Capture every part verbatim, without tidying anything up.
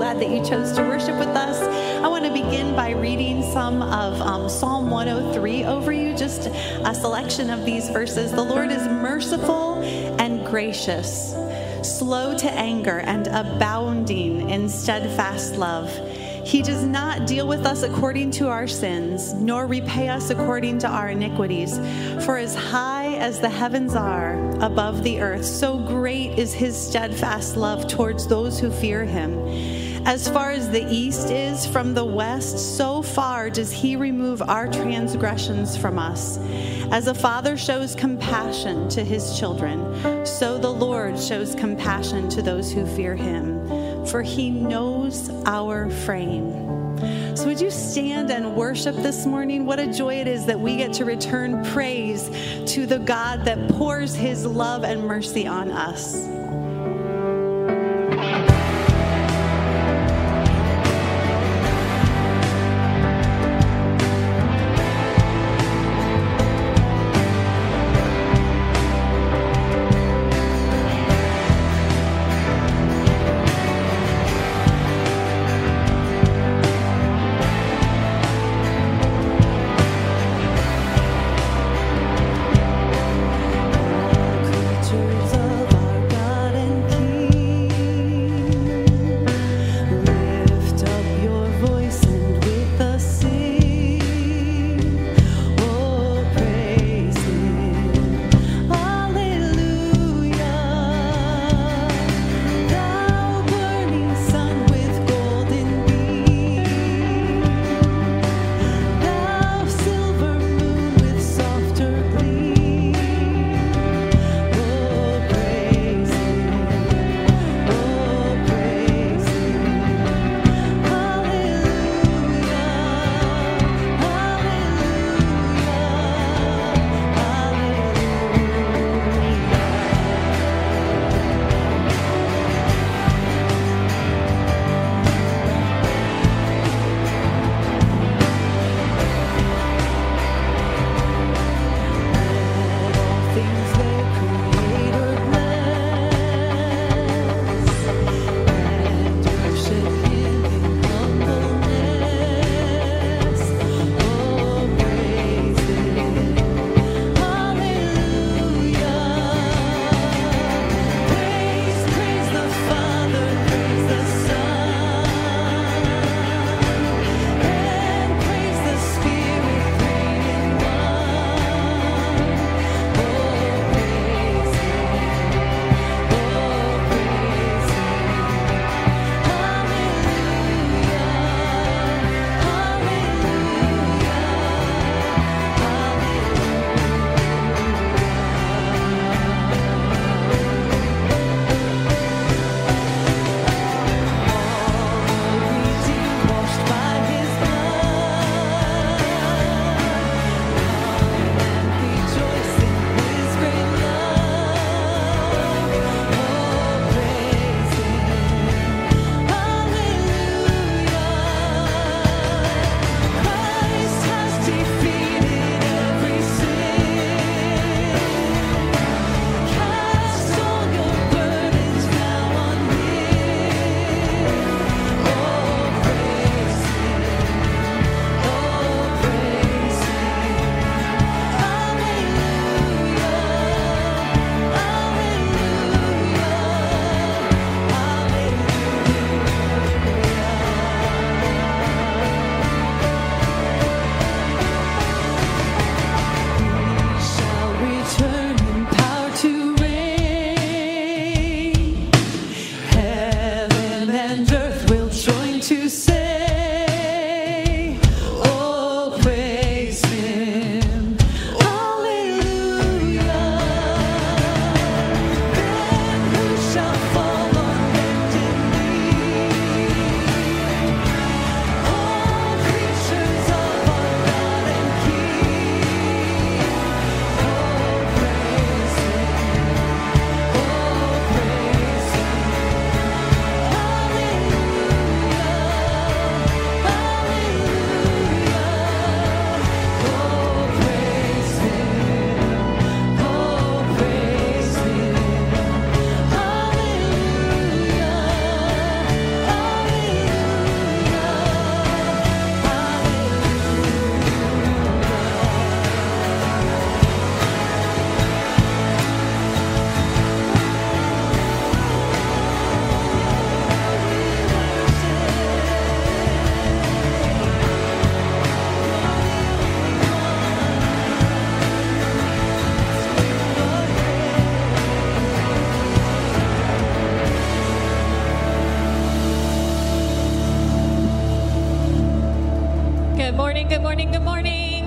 glad that you chose to worship with us. I want to begin by reading some of um, Psalm one oh three over you, just a selection of these verses. The Lord is merciful and gracious, slow to anger, and abounding in steadfast love. He does not deal with us according to our sins, nor repay us according to our iniquities. For as high as the heavens are above the earth, so great is his steadfast love towards those who fear him. As far as the east is from the west, so far does he remove our transgressions from us. As a father shows compassion to his children, so the Lord shows compassion to those who fear him. For he knows our frame. So would you stand and worship this morning? What a joy it is that we get to return praise to the God that pours his love and mercy on us. Creatures of our God. morning, good morning, good morning.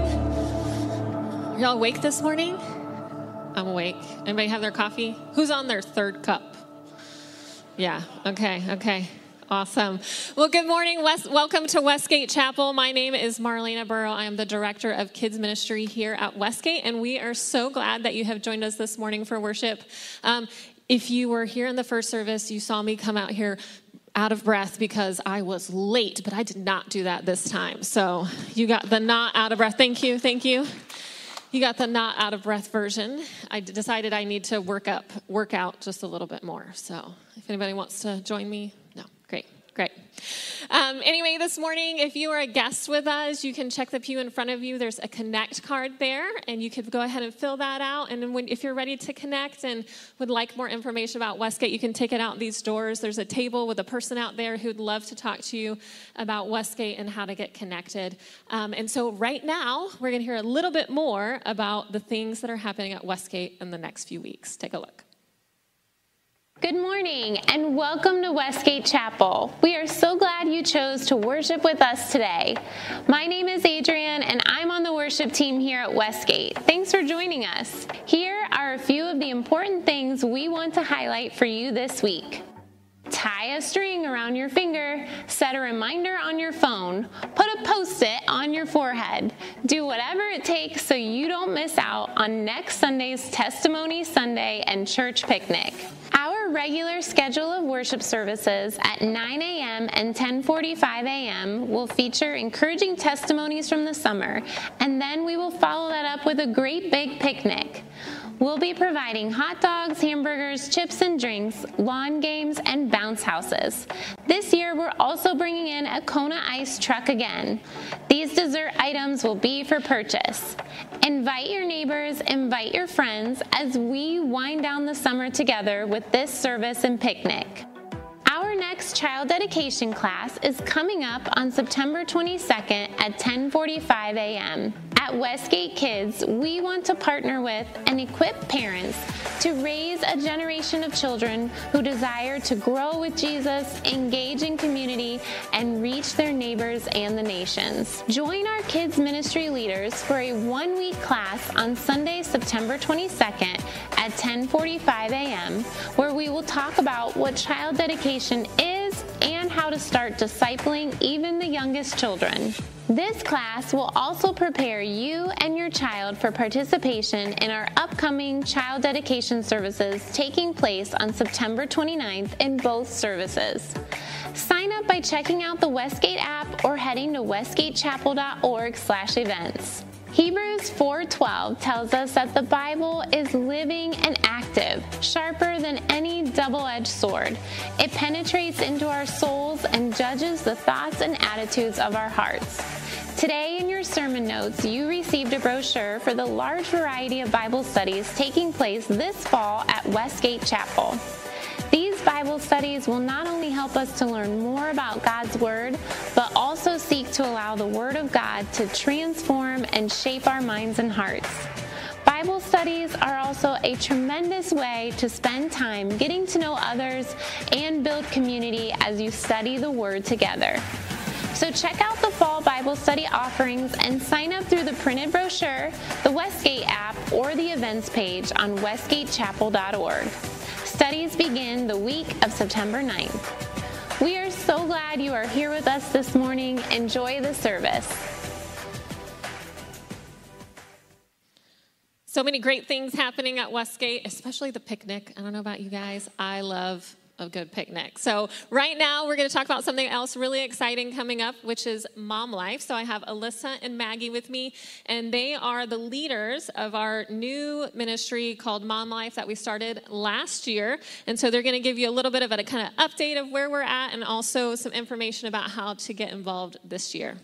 Are y'all awake this morning? I'm awake. Anybody have their coffee? Who's on their third cup? Yeah, okay, okay. Awesome. Well, good morning. West, welcome to Westgate Chapel. My name is Marlena Burrow. I am the Director of Kids Ministry here at Westgate, and we are so glad that you have joined us this morning for worship. Um, if you were here in the first service, you saw me come out here out of breath because I was late, but I did not do that this time. So you got the not out of breath. Thank you, thank you. You got the not out of breath version. I decided I need to work up, work out just a little bit more. So if anybody wants to join me, no, great, great. Um, anyway, this morning, if you are a guest with us, you can check the pew in front of you. There's a connect card there, and you could go ahead and fill that out. And then when, if you're ready to connect and would like more information about Westgate, you can take it out these doors. There's a table with a person out there who'd love to talk to you about Westgate and how to get connected. Um, and so right now, we're going to hear a little bit more about the things that are happening at Westgate in the next few weeks. Take a look. Good morning and welcome to Westgate Chapel. We are so glad you chose to worship with us today. My name is Adrienne and I'm on the worship team here at Westgate. Thanks for joining us. Here are a few of the important things we want to highlight for you this week. Tie a string around your finger, set a reminder on your phone, put a Post-it on your forehead. Do whatever it takes so you don't miss out on next Sunday's Testimony Sunday and church picnic. Our regular schedule of worship services at nine a.m. and ten forty-five a.m. will feature encouraging testimonies from the summer, and then we will follow that up with a great big picnic. We'll be providing hot dogs, hamburgers, chips and drinks, lawn games, and bounce houses. This year, we're also bringing in a Kona Ice truck again. These dessert items will be for purchase. Invite your neighbors, invite your friends as we wind down the summer together with this service and picnic. Our next child dedication class is coming up on September twenty-second at ten forty-five a.m. At Westgate Kids, we want to partner with and equip parents to raise a generation of children who desire to grow with Jesus, engage in community, and reach their neighbors and the nations. Join our kids ministry leaders for a one-week class on Sunday, September twenty-second at ten forty-five a.m., where we will talk about what child dedication is and how to start discipling even the youngest children. This class will also prepare you and your child for participation in our upcoming child dedication services taking place on September twenty-ninth in both services. Sign up by checking out the Westgate app or heading to westgatechapel.org slash events. Hebrews four twelve tells us that the Bible is living and active, sharper than any double-edged sword. It penetrates into our souls and judges the thoughts and attitudes of our hearts. Today in your sermon notes, you received a brochure for the large variety of Bible studies taking place this fall at Westgate Chapel. These Bible studies will not only help us to learn more about God's Word, but also seek to allow the Word of God to transform and shape our minds and hearts. Bible studies are also a tremendous way to spend time getting to know others and build community as you study the Word together. So check out the fall Bible study offerings and sign up through the printed brochure, the Westgate app, or the events page on westgate chapel dot org. Studies begin the week of September ninth. We are so glad you are here with us this morning. Enjoy the service. So many great things happening at Westgate, especially the picnic. I don't know about you guys. I love a good picnic. So right now we're going to talk about something else really exciting coming up, which is Mom Life. So I have Alyssa and Maggie with me, and they are the leaders of our new ministry called Mom Life that we started last year. And so they're going to give you a little bit of a kind of update of where we're at and also some information about how to get involved this year.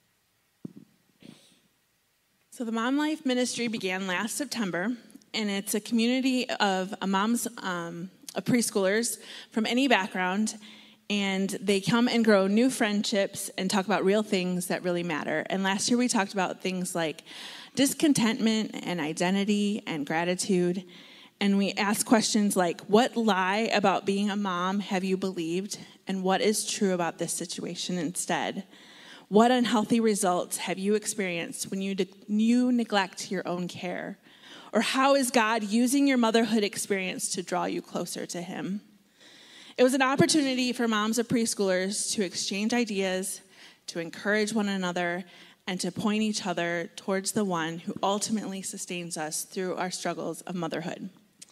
So the Mom Life ministry began last September, and it's a community of uh, moms um, of preschoolers from any background, and they come and grow new friendships and talk about real things that really matter. And last year we talked about things like discontentment and identity and gratitude, and we asked questions like, what lie about being a mom have you believed, and what is true about this situation instead? What unhealthy results have you experienced when you, de- you neglect your own care? Or how is God using your motherhood experience to draw you closer to him? It was an opportunity for moms of preschoolers to exchange ideas, to encourage one another, and to point each other towards the one who ultimately sustains us through our struggles of motherhood.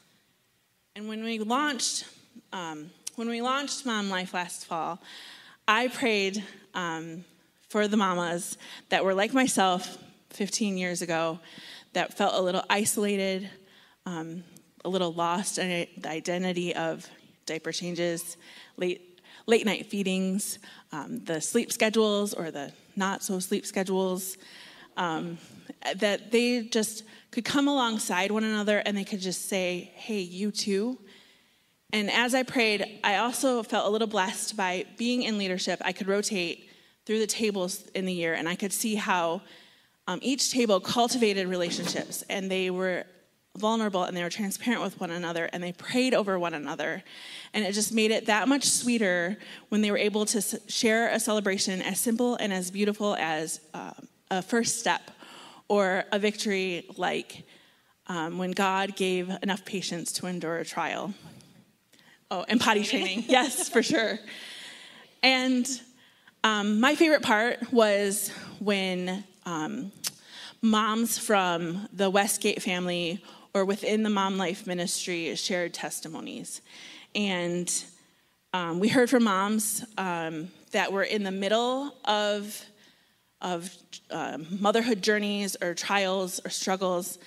And when we launched, um, when we launched Mom Life last fall, I prayed um, for the mamas that were like myself fifteen years ago, that felt a little isolated, um, a little lost in the identity of diaper changes, late late night feedings, um, the sleep schedules or the not so sleep schedules, um, that they just could come alongside one another and they could just say, hey, you too. And as I prayed, I also felt a little blessed by being in leadership. I could rotate through the tables in the year, and I could see how um, each table cultivated relationships, and they were vulnerable, and they were transparent with one another, and they prayed over one another. And it just made it that much sweeter when they were able to share a celebration as simple and as beautiful as uh, a first step or a victory like um, when God gave enough patience to endure a trial. Oh, and potty training. Yes, for sure. And um, my favorite part was when um, moms from the Westgate family or within the Mom Life ministry shared testimonies. And um, we heard from moms um, that were in the middle of, of uh, motherhood journeys or trials or struggles.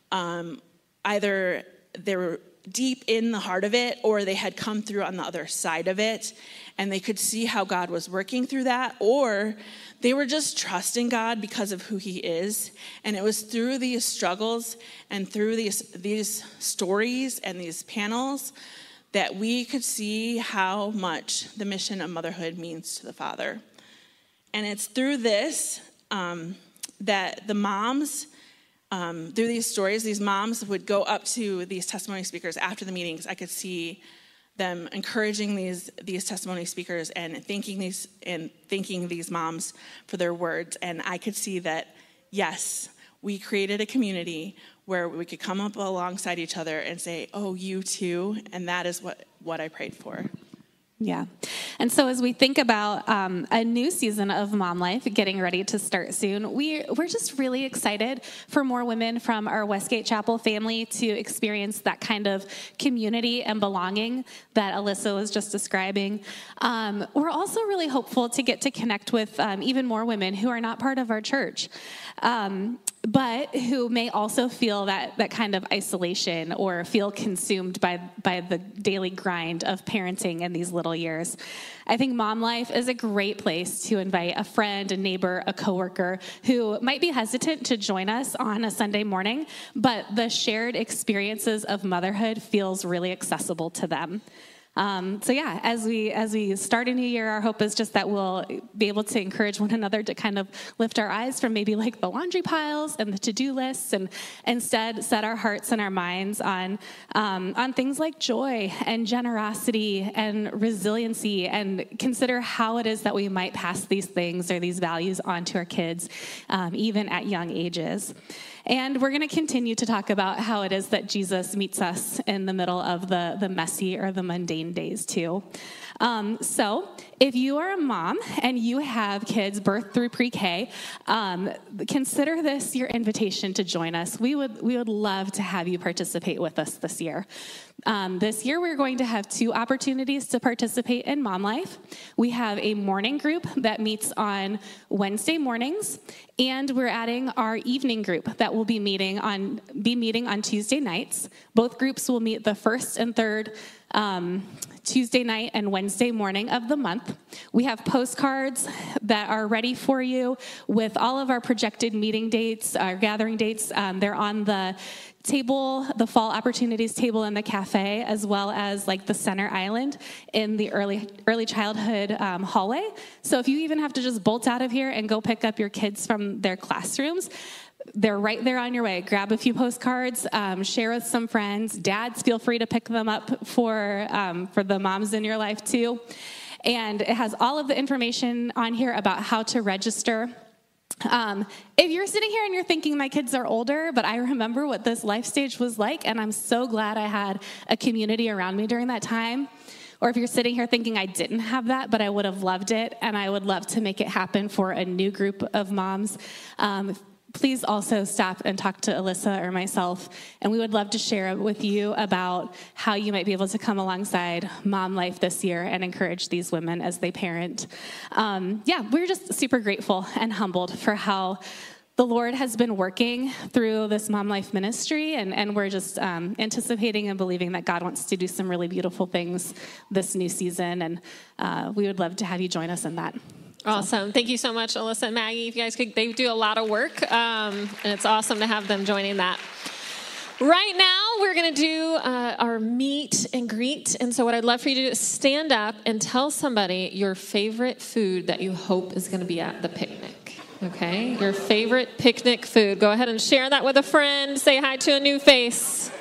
Um, either they were deep in the heart of it, or they had come through on the other side of it, and they could see how God was working through that, or they were just trusting God because of who he is. And it was through these struggles and through these, these stories and these panels that we could see how much the mission of motherhood means to the Father. And it's through this um, that the moms, Um, through these stories, these moms would go up to these testimony speakers after the meetings. I could see them encouraging these these testimony speakers and thanking these and thanking these moms for their words. And I could see that, yes, we created a community where we could come up alongside each other and say, "Oh, you too," and that is what what I prayed for. Yeah. And so as we think about um, a new season of Mom Life getting ready to start soon, we, we're just really excited for more women from our Westgate Chapel family to experience that kind of community and belonging that Alyssa was just describing. Um, we're also really hopeful to get to connect with um, even more women who are not part of our church, um, but who may also feel that that kind of isolation or feel consumed by by the daily grind of parenting in these little years. I think Mom Life is a great place to invite a friend, a neighbor, a coworker who might be hesitant to join us on a Sunday morning, but the shared experiences of motherhood feels really accessible to them. Um, so yeah, as we as we start a new year, our hope is just that we'll be able to encourage one another to kind of lift our eyes from maybe like the laundry piles and the to-do lists, and instead set our hearts and our minds on um, on things like joy and generosity and resiliency, and consider how it is that we might pass these things or these values on to our kids, um, even at young ages. And we're going to continue to talk about how it is that Jesus meets us in the middle of the, the messy or the mundane days too. Um, so if you are a mom and you have kids birth through pre-K, um, consider this your invitation to join us. We would we would love to have you participate with us this year. Um, this year, we're going to have two opportunities to participate in Mom Life. We have a morning group that meets on Wednesday mornings, and we're adding our evening group that will be meeting on be meeting on Tuesday nights. Both groups will meet the first and third um, Tuesday night and Wednesday morning of the month. We have postcards that are ready for you with all of our projected meeting dates, our gathering dates. Um, they're on the table, the fall opportunities table in the cafe, as well as like the center island in the early early childhood um, hallway. So if you even have to just bolt out of here and go pick up your kids from their classrooms, they're right there on your way. Grab a few postcards, um, share with some friends. Dads, feel free to pick them up for um, for the moms in your life too. and it has all of the information on here about how to register. Um, if you're sitting here and you're thinking my kids are older, but I remember what this life stage was like, and I'm so glad I had a community around me during that time. Or if you're sitting here thinking I didn't have that, but I would have loved it, and I would love to make it happen for a new group of moms, um, please also stop and talk to Alyssa or myself, and we would love to share with you about how you might be able to come alongside Mom Life this year and encourage these women as they parent. Um, yeah, we're just super grateful and humbled for how the Lord has been working through this Mom Life ministry, and, and we're just um, anticipating and believing that God wants to do some really beautiful things this new season, and uh, we would love to have you join us in that. Awesome. Thank you so much, Alyssa and Maggie. If you guys could, they do a lot of work, um, and it's awesome to have them joining that. Right now, we're going to do uh, our meet and greet, and so what I'd love for you to do is stand up and tell somebody your favorite food that you hope is going to be at the picnic. Okay? Your favorite picnic food. Go ahead and share that with a friend. Say hi to a new face.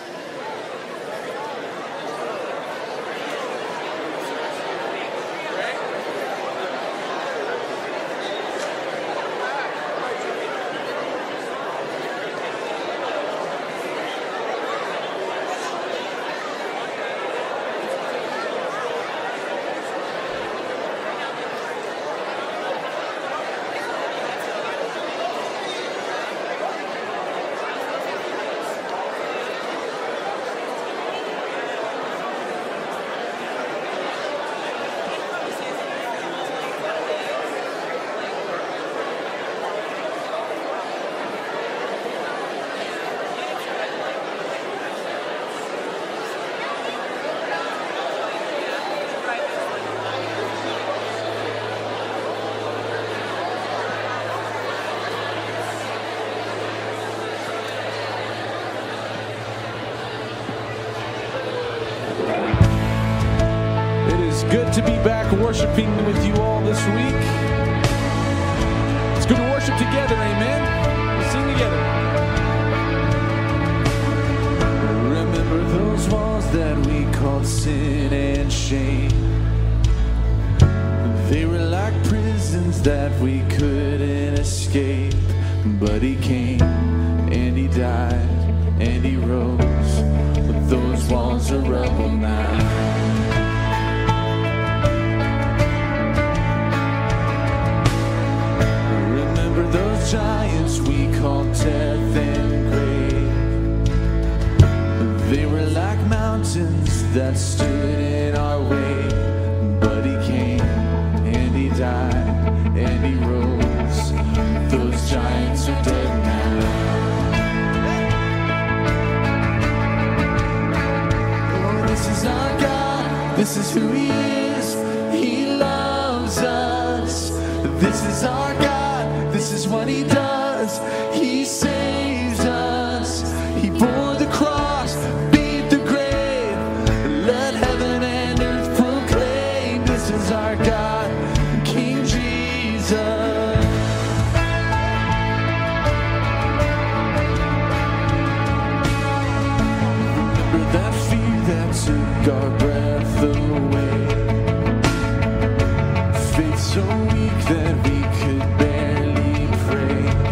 Good to be back worshiping with you all this week. It's good to worship together, amen? We'll sing together. Remember those walls that we called sin and shame. They were like prisons that we couldn't escape. But he came and he died and he rose. But those walls are rubble now. Those giants we called death and grave, they were like mountains that stood in our way. But he came and he died and he rose. Those giants are dead now. Oh, this is our God, this is who he is. He loves us. This is our God. This is what he does. He saves us. He bore the cross, beat the grave. Let heaven and earth proclaim. This is our God, King Jesus. Remember that fear that took our breath away. Faith so weak that we could bear.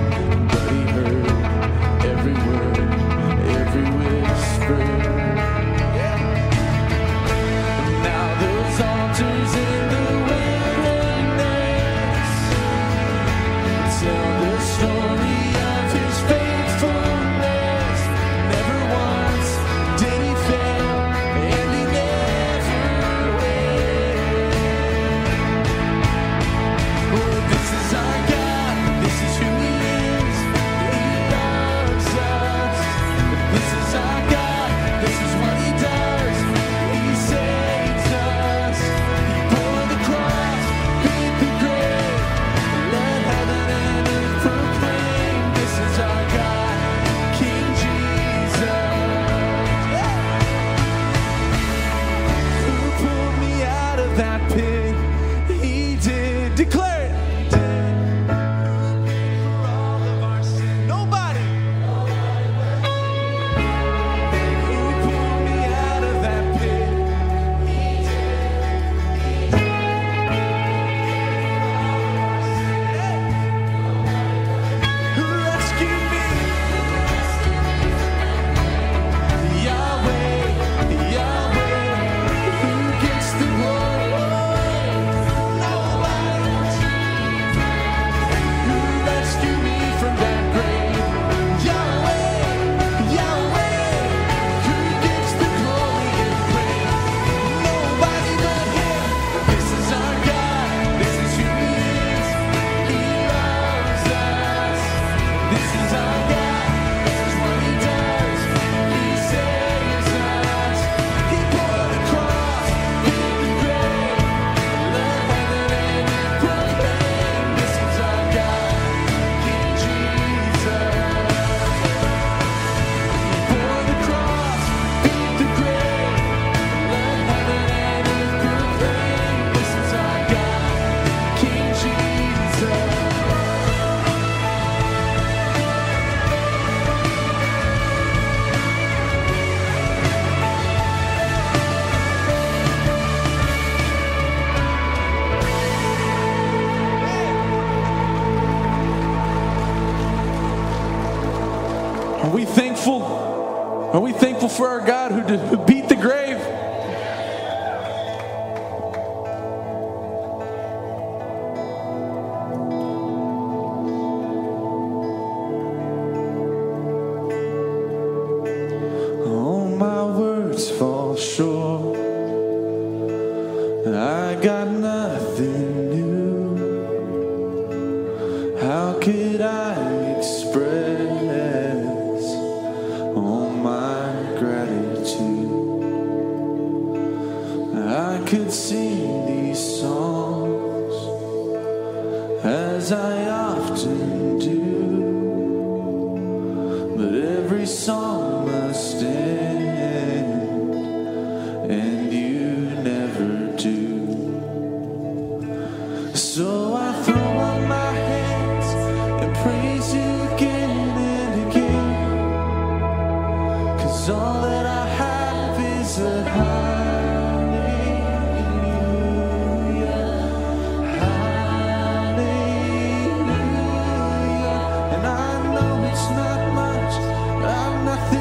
Are we thankful? Are we thankful for our God who, who beat the grave? All my words fall short. I got nothing new. How could I express all my gratitude? I could sing these songs as I often do, but every song must end, and you never do. So I throw up my hands and praise you again and again, 'cause all that I have is a hallelujah, hallelujah. And I know it's not much, I'm nothing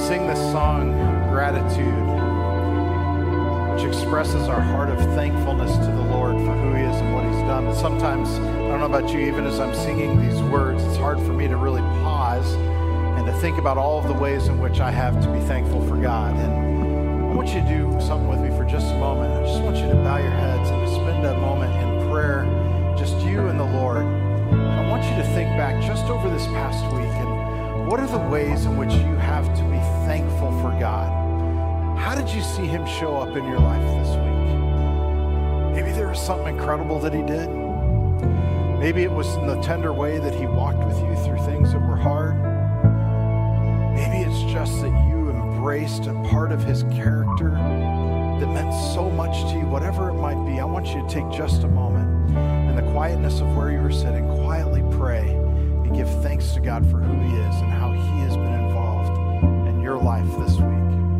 sing this song, Gratitude, which expresses our heart of thankfulness to the Lord for who he is and what he's done. And sometimes, I don't know about you, even as I'm singing these words, it's hard for me to really pause and to think about all of the ways in which I have to be thankful for God. And I want you to do something with me for just a moment. I just want you to bow your heads and to spend a moment in prayer, just you and the Lord. And I want you to think back just over this past week, and what are the ways in which you have to be thankful for God? How did you see him show up in your life this week? Maybe there was something incredible that he did. Maybe it was in the tender way that he walked with you through things that were hard. Maybe it's just that you embraced a part of his character that meant so much to you. Whatever it might be, I want you to take just a moment in the quietness of where you were sitting, quietly pray and give thanks to God for who he is and how he has been involved in your life this week.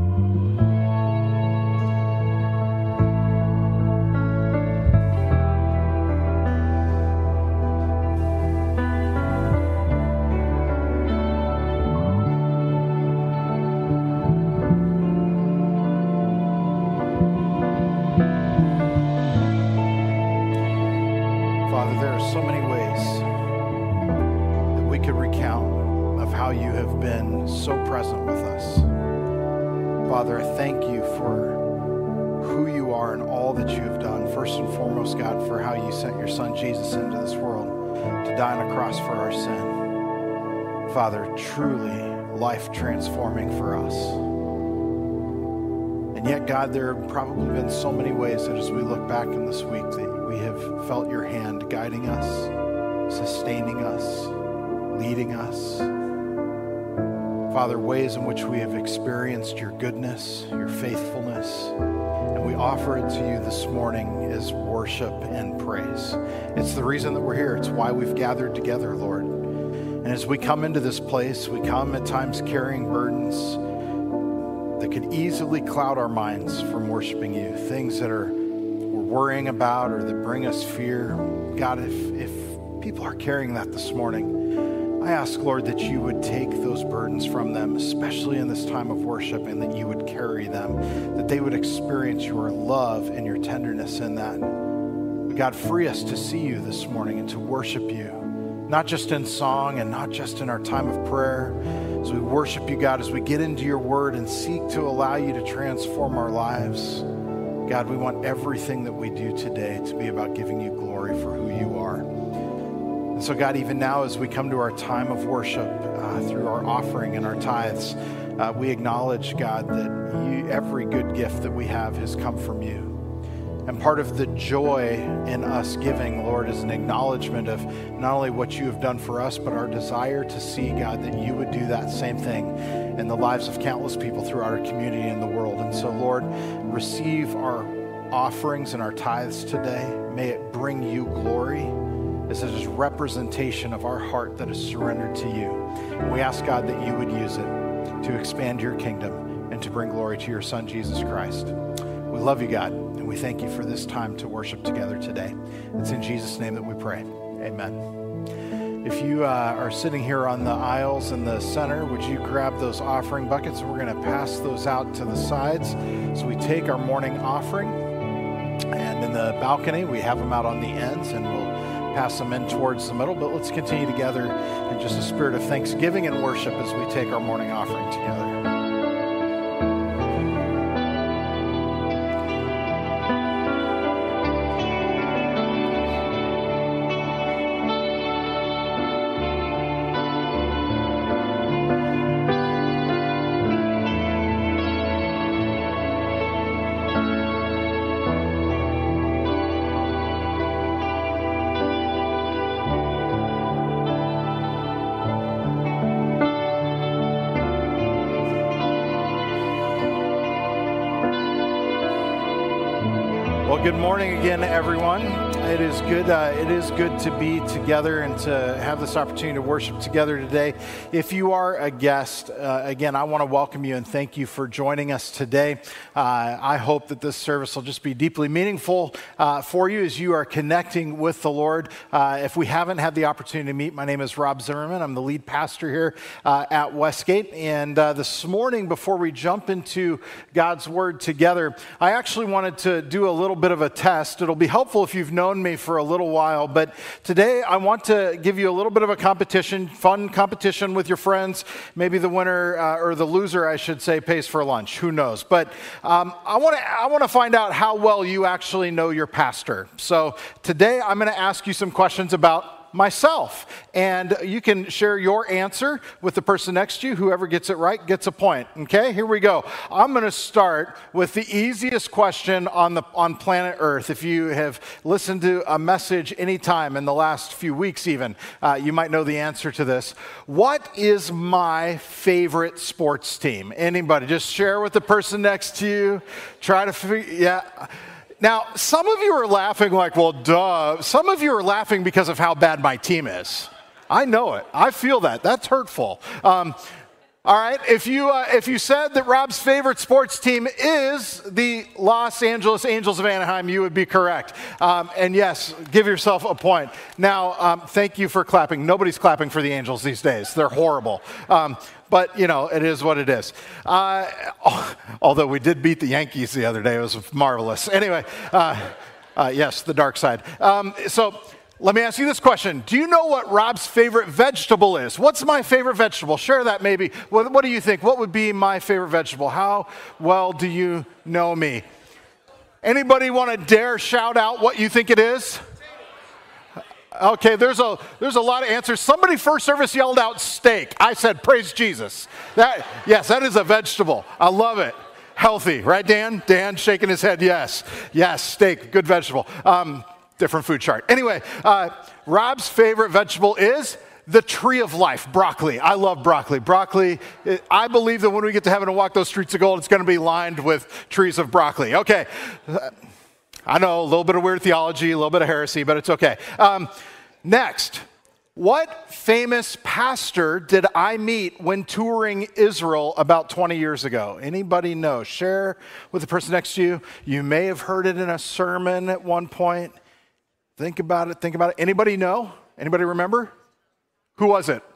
Father, I thank you for who you are and all that you have done. First and foremost, God, for how you sent your son Jesus into this world to die on a cross for our sin. Father, truly life transforming for us. And yet, God, there have probably been so many ways that as we look back in this week that we have felt your hand guiding us, sustaining us, leading us. Father, ways in which we have experienced your goodness, your faithfulness, and we offer it to you this morning as worship and praise. It's the reason that we're here. It's why we've gathered together, Lord. And as we come into this place, we come at times carrying burdens that could easily cloud our minds from worshiping you, things that are we're worrying about or that bring us fear. God, if, if people are carrying that this morning, I ask, Lord, that you would take those burdens from them, especially in this time of worship, and that you would carry them, that they would experience your love and your tenderness in that. But God, free us to see you this morning and to worship you, not just in song and not just in our time of prayer. As we worship you, God, as we get into your word and seek to allow you to transform our lives, God, we want everything that we do today to be about giving you glory for who you are. And so, God, even now as we come to our time of worship uh, through our offering and our tithes, uh, we acknowledge, God, that you, every good gift that we have has come from you. And part of the joy in us giving, Lord, is an acknowledgement of not only what you have done for us, but our desire to see, God, that you would do that same thing in the lives of countless people throughout our community and the world. And so, Lord, receive our offerings and our tithes today. May it bring you glory. This is a representation of our heart that is surrendered to you. And we ask, God, that you would use it to expand your kingdom and to bring glory to your Son, Jesus Christ. We love you, God, and we thank you for this time to worship together today. It's in Jesus' name that we pray. Amen. If you uh, are sitting here on the aisles in the center, would you grab those offering buckets? We're going to pass those out to the sides. So we take our morning offering, and in the balcony, we have them out on the ends, and we'll pass them in towards the middle. But let's continue together in just a spirit of thanksgiving and worship as we take our morning offering together. Good morning again, everyone. It is good. Uh, it is good to be together and to have this opportunity to worship together today. If you are a guest, uh, again, I want to welcome you and thank you for joining us today. Uh, I hope that this service will just be deeply meaningful uh, for you as you are connecting with the Lord. Uh, if we haven't had the opportunity to meet, my name is Rob Zimmerman. I'm the lead pastor here uh, at Westgate. And uh, this morning, before we jump into God's Word together, I actually wanted to do a little bit of a test. It'll be helpful if you've known me for a little while, but today I want to give you a little bit of a competition, fun competition with your friends. Maybe the winner uh, or the loser, I should say, pays for lunch. Who knows? But um, I want to I want to find out how well you actually know your pastor. So today I'm going to ask you some questions about myself, and you can share your answer with the person next to you. Whoever gets it right gets a point. Okay, here we go. I'm going to start with the easiest question on the on planet Earth. If you have listened to a message anytime in the last few weeks even, uh, you might know the answer to this. What is my favorite sports team? Anybody? Just share with the person next to you. Try to figure, yeah. Now, some of you are laughing like, well, duh. Some of you are laughing because of how bad my team is. I know it. I feel that. That's hurtful. Um, all right, if you uh, if you said that Rob's favorite sports team is the Los Angeles Angels of Anaheim, you would be correct. Um, and yes, give yourself a point. Now, um, thank you for clapping. Nobody's clapping for the Angels these days. They're horrible. Um, But, you know, it is what it is. Uh, although we did beat the Yankees the other day. It was marvelous. Anyway, uh, uh, yes, the dark side. Um, so let me ask you this question. Do you know what Rob's favorite vegetable is? What's my favorite vegetable? Share that maybe. What, what do you think? What would be my favorite vegetable? How well do you know me? Anybody want to dare shout out what you think it is? Okay, there's a there's a lot of answers. Somebody first service yelled out steak. I said, praise Jesus. That yes, that is a vegetable. I love it. Healthy, right, Dan? Dan shaking his head, yes. Yes, steak, good vegetable. Um, different food chart. Anyway, uh, Rob's favorite vegetable is the tree of life, broccoli. I love broccoli. Broccoli, it, I believe that when we get to heaven and walk those streets of gold, it's going to be lined with trees of broccoli. Okay. I know, a little bit of weird theology, a little bit of heresy, but it's okay. Um, next, what famous pastor did I meet when touring Israel about twenty years ago? Anybody know? Share with the person next to you. You may have heard it in a sermon at one point. Think about it, think about it. Anybody know? Anybody remember? Who was it?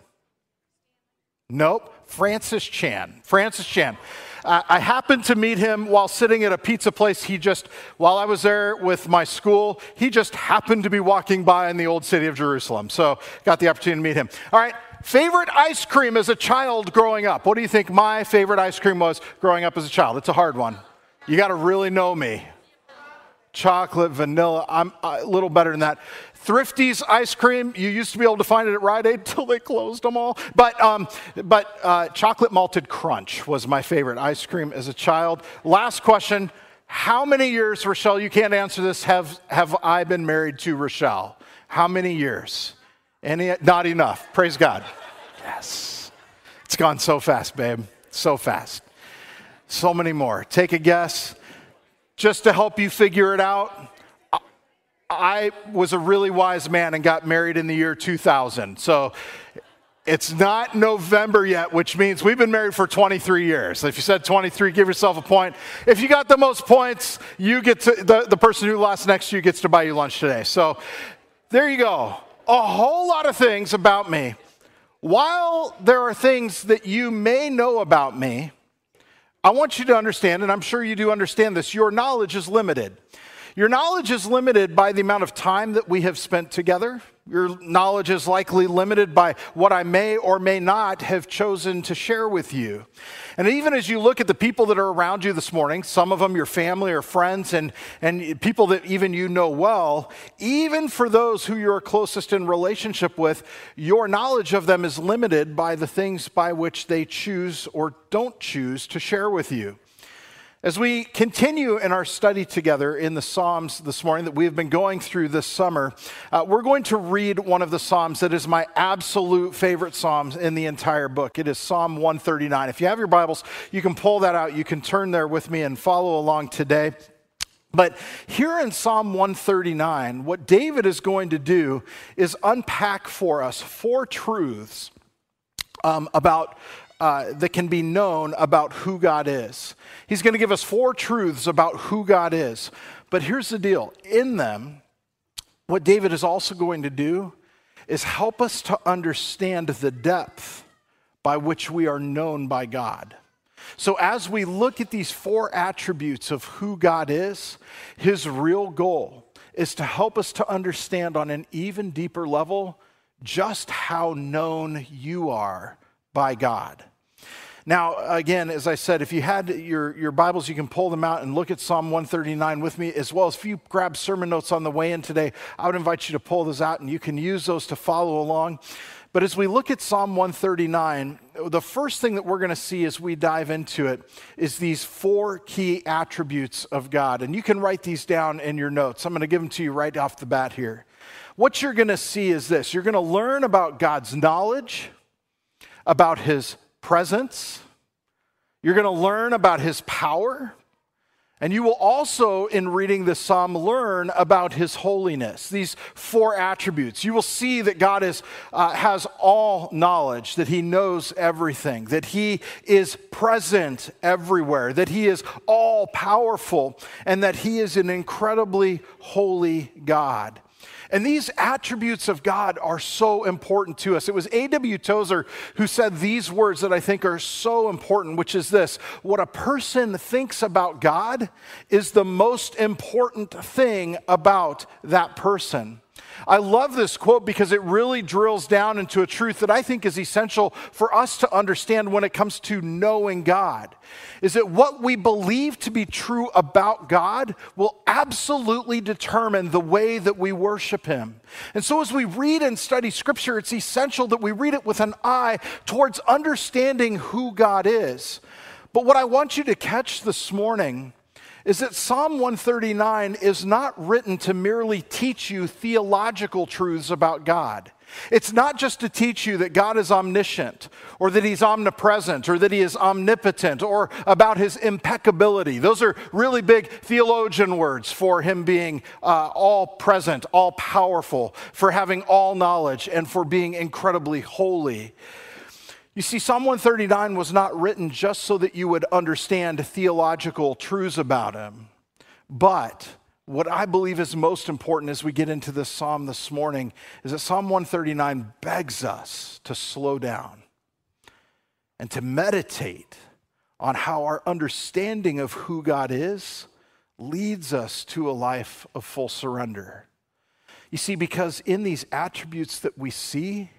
Nope. Francis Chan. Francis Chan. Uh, I happened to meet him while sitting at a pizza place. He just, while I was there with my school, he just happened to be walking by in the old city of Jerusalem. So got the opportunity to meet him. All right, favorite ice cream as a child growing up. What do you think my favorite ice cream was growing up as a child? It's a hard one. You got to really know me. Chocolate, vanilla, I'm a little better than that. Thrifty's ice cream, you used to be able to find it at Rite Aid until they closed them all. But um, but uh, chocolate malted crunch was my favorite ice cream as a child. Last question, how many years, Rochelle, you can't answer this, have, have I been married to Rochelle? How many years? Any? Not enough. Praise God. Yes. It's gone so fast, babe. So fast. So many more. Take a guess. Just to help you figure it out, I was a really wise man and got married in the year two thousand. So it's not November yet, which means we've been married for twenty-three years. If you said twenty-three, give yourself a point. If you got the most points, you get to, the, the person who lost next to you gets to buy you lunch today. So there you go. A whole lot of things about me. While there are things that you may know about me, I want you to understand, and I'm sure you do understand this, your knowledge is limited. Your knowledge is limited by the amount of time that we have spent together. Your knowledge is likely limited by what I may or may not have chosen to share with you. And even as you look at the people that are around you this morning, some of them your family or friends and, and people that even you know well, even for those who you're closest in relationship with, your knowledge of them is limited by the things by which they choose or don't choose to share with you. As we continue in our study together in the Psalms this morning that we have been going through this summer, uh, we're going to read one of the Psalms that is my absolute favorite Psalms in the entire book. It is Psalm one thirty-nine. If you have your Bibles, you can pull that out. You can turn there with me and follow along today. But here in Psalm one thirty-nine, what David is going to do is unpack for us four truths um, about uh, that can be known about who God is. He's going to give us four truths about who God is. But here's the deal. In them, what David is also going to do is help us to understand the depth by which we are known by God. So as we look at these four attributes of who God is, his real goal is to help us to understand on an even deeper level just how known you are by God. Now, again, as I said, if you had your, your Bibles, you can pull them out and look at Psalm one thirty-nine with me, as well as if you grab sermon notes on the way in today, I would invite you to pull those out and you can use those to follow along. But as we look at Psalm one thirty-nine, the first thing that we're going to see as we dive into it is these four key attributes of God. And you can write these down in your notes. I'm going to give them to you right off the bat here. What you're going to see is this. You're going to learn about God's knowledge, about his presence. You're going to learn about his power. And you will also, in reading this psalm, learn about his holiness, these four attributes. You will see that God is, uh, has all knowledge, that he knows everything, that he is present everywhere, that he is all powerful, and that he is an incredibly holy God. And these attributes of God are so important to us. It was A W Tozer who said these words that I think are so important, which is this: what a person thinks about God is the most important thing about that person. I love this quote because it really drills down into a truth that I think is essential for us to understand when it comes to knowing God. Is that what we believe to be true about God will absolutely determine the way that we worship him. And so as we read and study Scripture, it's essential that we read it with an eye towards understanding who God is. But what I want you to catch this morning is that Psalm one thirty-nine is not written to merely teach you theological truths about God. It's not just to teach you that God is omniscient, or that he's omnipresent, or that he is omnipotent, or about his impeccability. Those are really big theologian words for him being uh, all present, all powerful, for having all knowledge, and for being incredibly holy. You see, Psalm one thirty-nine was not written just so that you would understand theological truths about him. But what I believe is most important as we get into this psalm this morning is that Psalm one thirty-nine begs us to slow down and to meditate on how our understanding of who God is leads us to a life of full surrender. You see, because in these attributes that we see,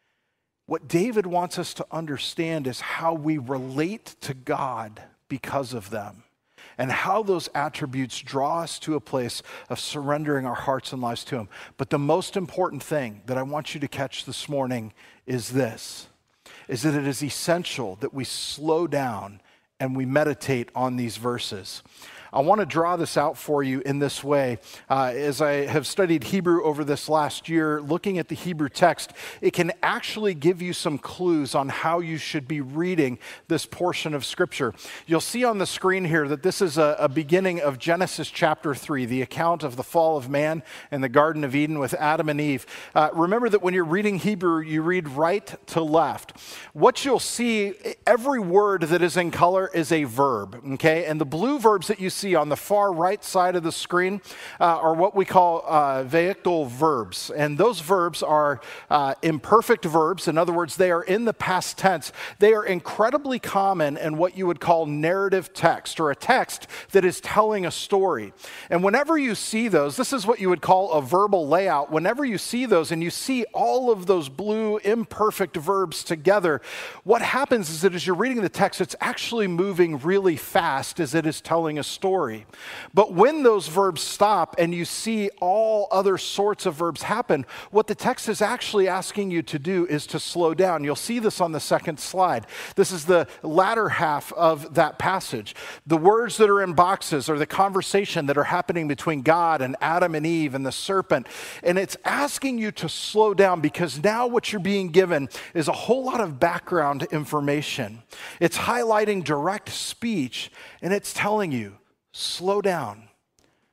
what David wants us to understand is how we relate to God because of them, and how those attributes draw us to a place of surrendering our hearts and lives to him. But the most important thing that I want you to catch this morning is this, is that it is essential that we slow down and we meditate on these verses. I want to draw this out for you in this way. Uh, as I have studied Hebrew over this last year, looking at the Hebrew text, it can actually give you some clues on how you should be reading this portion of Scripture. You'll see on the screen here that this is a, a beginning of Genesis chapter three, the account of the fall of man in the Garden of Eden with Adam and Eve. Uh, remember that when you're reading Hebrew, you read right to left. What you'll see, every word that is in color is a verb, okay? And the blue verbs that you see on the far right side of the screen uh, are what we call uh, vehicle verbs. And those verbs are uh, imperfect verbs. In other words, they are in the past tense. They are incredibly common in what you would call narrative text, or a text that is telling a story. And whenever you see those, this is what you would call a verbal layout. Whenever you see those and you see all of those blue imperfect verbs together, what happens is that as you're reading the text, it's actually moving really fast as it is telling a story. But when those verbs stop and you see all other sorts of verbs happen, what the text is actually asking you to do is to slow down. You'll see this on the second slide. This is the latter half of that passage. The words that are in boxes are the conversation that are happening between God and Adam and Eve and the serpent. And it's asking you to slow down, because now what you're being given is a whole lot of background information. It's highlighting direct speech, and it's telling you, slow down,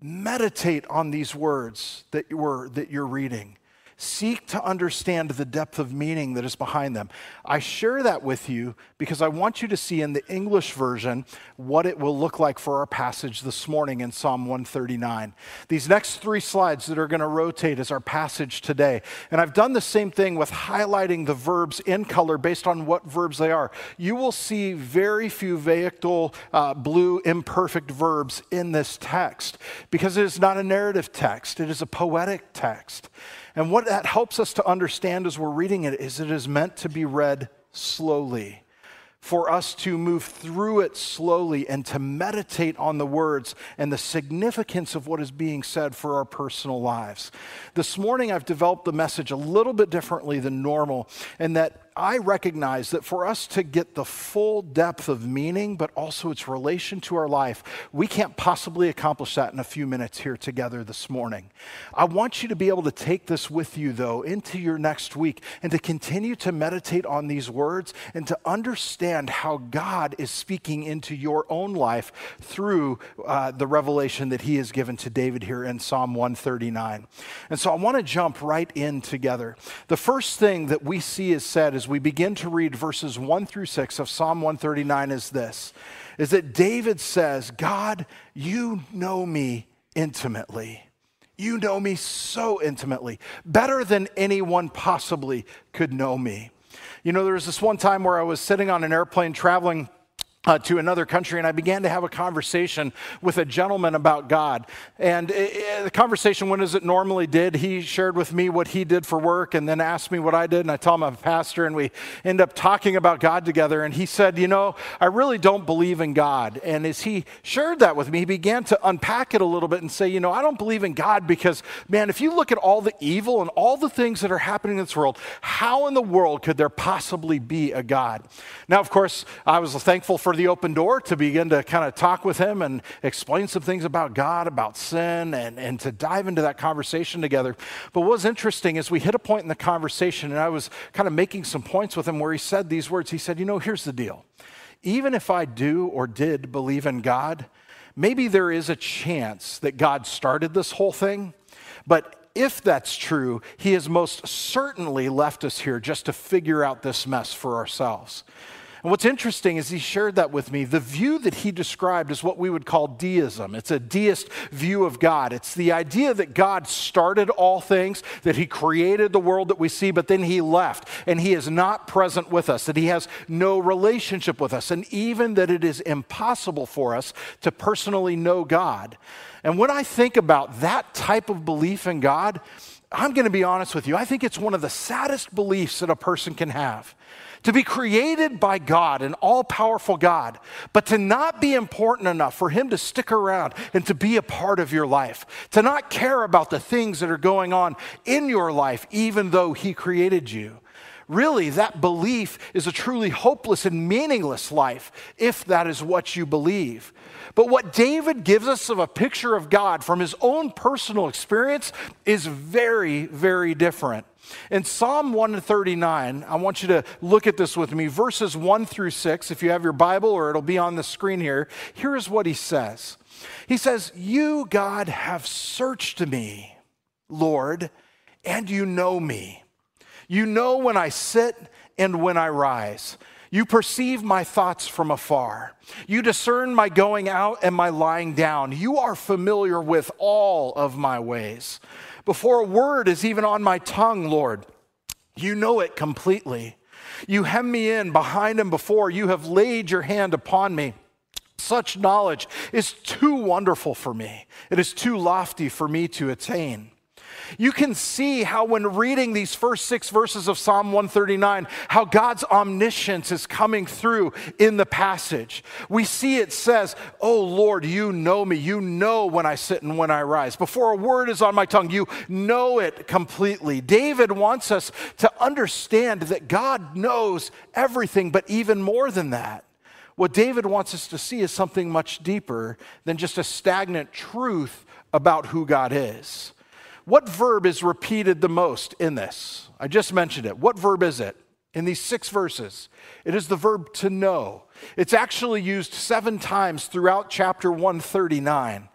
Meditate on these words that you're, that you're reading. Seek to understand the depth of meaning that is behind them. I share that with you because I want you to see in the English version what it will look like for our passage this morning in Psalm one thirty-nine. These next three slides that are going to rotate is our passage today. And I've done the same thing with highlighting the verbs in color based on what verbs they are. You will see very few vehicle uh, blue imperfect verbs in this text because it is not a narrative text. It is a poetic text. And what that helps us to understand as we're reading it is it is meant to be read slowly, for us to move through it slowly and to meditate on the words and the significance of what is being said for our personal lives. This morning, I've developed the message a little bit differently than normal, in that I recognize that for us to get the full depth of meaning, but also its relation to our life, we can't possibly accomplish that in a few minutes here together this morning. I want you to be able to take this with you, though, into your next week and to continue to meditate on these words and to understand how God is speaking into your own life through uh, the revelation that he has given to David here in Psalm one thirty-nine. And so I want to jump right in together. The first thing that we see is said as we begin to read verses one through six of Psalm one thirty-nine is this, is that David says, God, you know me intimately. You know me so intimately, better than anyone possibly could know me. You know, there was this one time where I was sitting on an airplane traveling Uh, to another country, and I began to have a conversation with a gentleman about God. And it, it, the conversation went as it normally did. He shared with me what he did for work and then asked me what I did, and I told him I'm a pastor, and we end up talking about God together. And he said, you know, I really don't believe in God. And as he shared that with me, he began to unpack it a little bit and say, you know, I don't believe in God because, man, if you look at all the evil and all the things that are happening in this world, how in the world could there possibly be a God? Now, of course, I was thankful for the open door to begin to kind of talk with him and explain some things about God, about sin, and, and to dive into that conversation together. But what was interesting is we hit a point in the conversation, and I was kind of making some points with him where he said these words. He said, you know, here's the deal. Even if I do or did believe in God, maybe there is a chance that God started this whole thing, but if that's true, he has most certainly left us here just to figure out this mess for ourselves. And what's interesting is he shared that with me. The view that he described is what we would call deism. It's a deist view of God. It's the idea that God started all things, that he created the world that we see, but then he left, and he is not present with us, that he has no relationship with us, and even that it is impossible for us to personally know God. And when I think about that type of belief in God, I'm going to be honest with you, I think it's one of the saddest beliefs that a person can have. To be created by God, an all-powerful God, but to not be important enough for him to stick around and to be a part of your life. To not care about the things that are going on in your life, even though he created you. Really, that belief is a truly hopeless and meaningless life, if that is what you believe. But what David gives us of a picture of God from his own personal experience is very, very different. In Psalm one thirty-nine, I want you to look at this with me, verses one through six. If you have your Bible, or it'll be on the screen here, here is what he says. He says, you, God, have searched me, Lord, and you know me. You know when I sit and when I rise. You perceive my thoughts from afar. You discern my going out and my lying down. You are familiar with all of my ways. Before a word is even on my tongue, Lord, you know it completely. You hem me in behind and before. You have laid your hand upon me. Such knowledge is too wonderful for me. It is too lofty for me to attain. You can see how when reading these first six verses of Psalm one thirty-nine, how God's omniscience is coming through in the passage. We see it says, oh Lord, you know me. You know when I sit and when I rise. Before a word is on my tongue, you know it completely. David wants us to understand that God knows everything, but even more than that. What David wants us to see is something much deeper than just a stagnant truth about who God is. What verb is repeated the most in this? I just mentioned it. What verb is it in these six verses? It is the verb to know. It's actually used seven times throughout chapter one thirty-nine.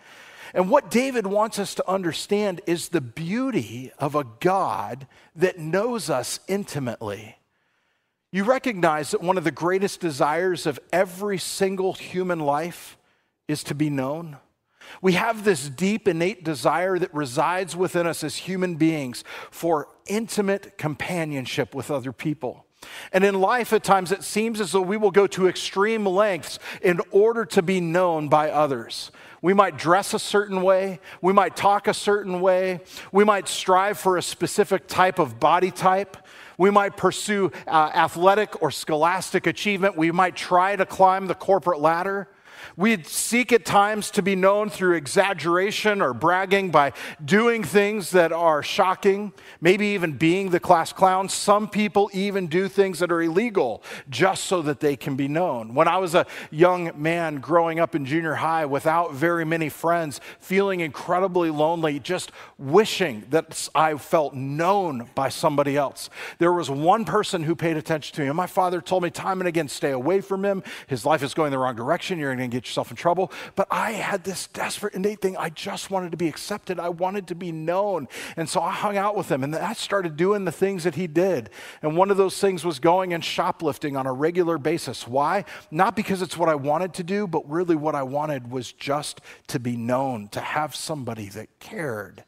And what David wants us to understand is the beauty of a God that knows us intimately. You recognize that one of the greatest desires of every single human life is to be known. We have this deep, innate desire that resides within us as human beings for intimate companionship with other people. And in life, at times, it seems as though we will go to extreme lengths in order to be known by others. We might dress a certain way. We might talk a certain way. We might strive for a specific type of body type. We might pursue uh, athletic or scholastic achievement. We might try to climb the corporate ladder. We seek at times to be known through exaggeration or bragging by doing things that are shocking, maybe even being the class clown. Some people even do things that are illegal just so that they can be known. When I was a young man growing up in junior high without very many friends, feeling incredibly lonely, just wishing that I felt known by somebody else, there was one person who paid attention to me. And my father told me time and again, stay away from him. His life is going the wrong direction. You're going to get yourself in trouble. But I had this desperate, innate thing. I just wanted to be accepted. I wanted to be known. And so I hung out with him, and I started doing the things that he did. And one of those things was going and shoplifting on a regular basis. Why? Not because it's what I wanted to do, but really what I wanted was just to be known, to have somebody that cared.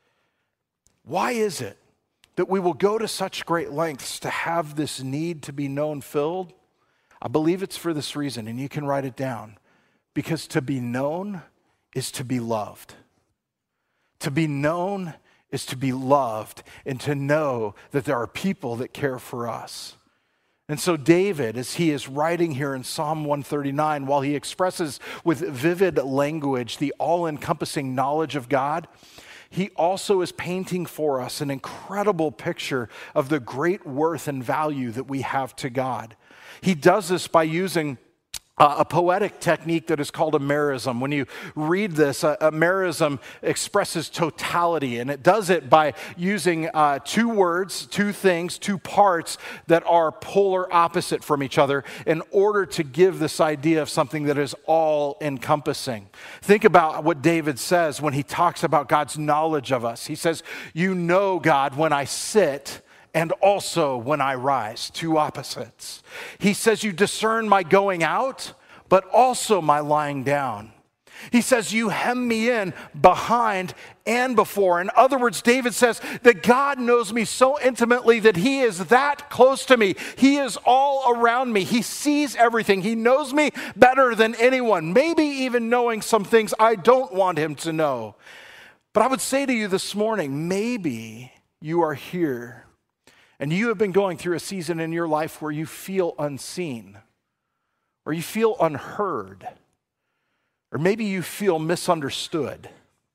Why is it that we will go to such great lengths to have this need to be known filled? I believe it's for this reason, and you can write it down. Because to be known is to be loved. To be known is to be loved and to know that there are people that care for us. And so David, as he is writing here in Psalm one thirty-nine, while he expresses with vivid language the all-encompassing knowledge of God, he also is painting for us an incredible picture of the great worth and value that we have to God. He does this by using Uh, a poetic technique that is called a merism. When you read this, a, a merism expresses totality, and it does it by using uh, two words, two things, two parts that are polar opposite from each other in order to give this idea of something that is all-encompassing. Think about what David says when he talks about God's knowledge of us. He says, "You know, God, when I sit and also when I rise," two opposites. He says, "You discern my going out, but also my lying down." He says, "You hem me in behind and before." In other words, David says that God knows me so intimately that he is that close to me. He is all around me. He sees everything. He knows me better than anyone, maybe even knowing some things I don't want him to know. But I would say to you this morning, maybe you are here and you have been going through a season in your life where you feel unseen, or you feel unheard, or maybe you feel misunderstood.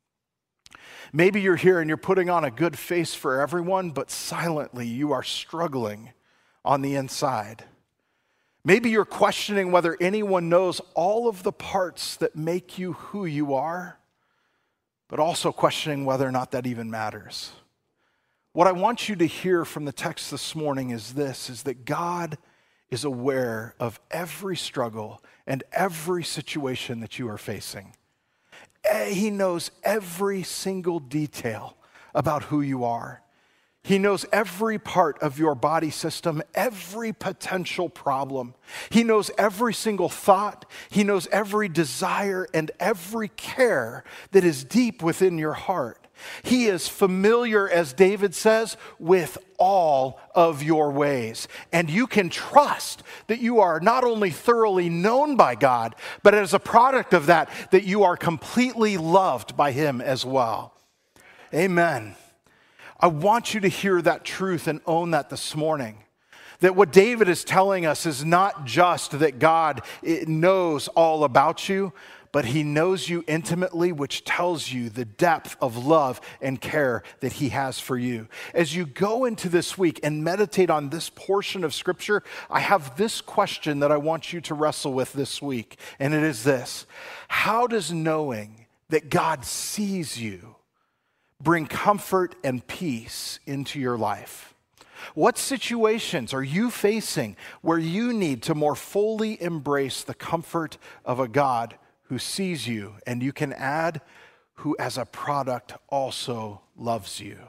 Maybe you're here and you're putting on a good face for everyone, but silently you are struggling on the inside. Maybe you're questioning whether anyone knows all of the parts that make you who you are, but also questioning whether or not that even matters. What I want you to hear from the text this morning is this, is that God is aware of every struggle and every situation that you are facing. He knows every single detail about who you are. He knows every part of your body system, every potential problem. He knows every single thought. He knows every desire and every care that is deep within your heart. He is familiar, as David says, with all of your ways. And you can trust that you are not only thoroughly known by God, but as a product of that, that you are completely loved by him as well. Amen. I want you to hear that truth and own that this morning. That what David is telling us is not just that God knows all about you, but he knows you intimately, which tells you the depth of love and care that he has for you. As you go into this week and meditate on this portion of Scripture, I have this question that I want you to wrestle with this week, and it is this: how does knowing that God sees you bring comfort and peace into your life? What situations are you facing where you need to more fully embrace the comfort of a God who sees you, and you can add, who as a product also loves you.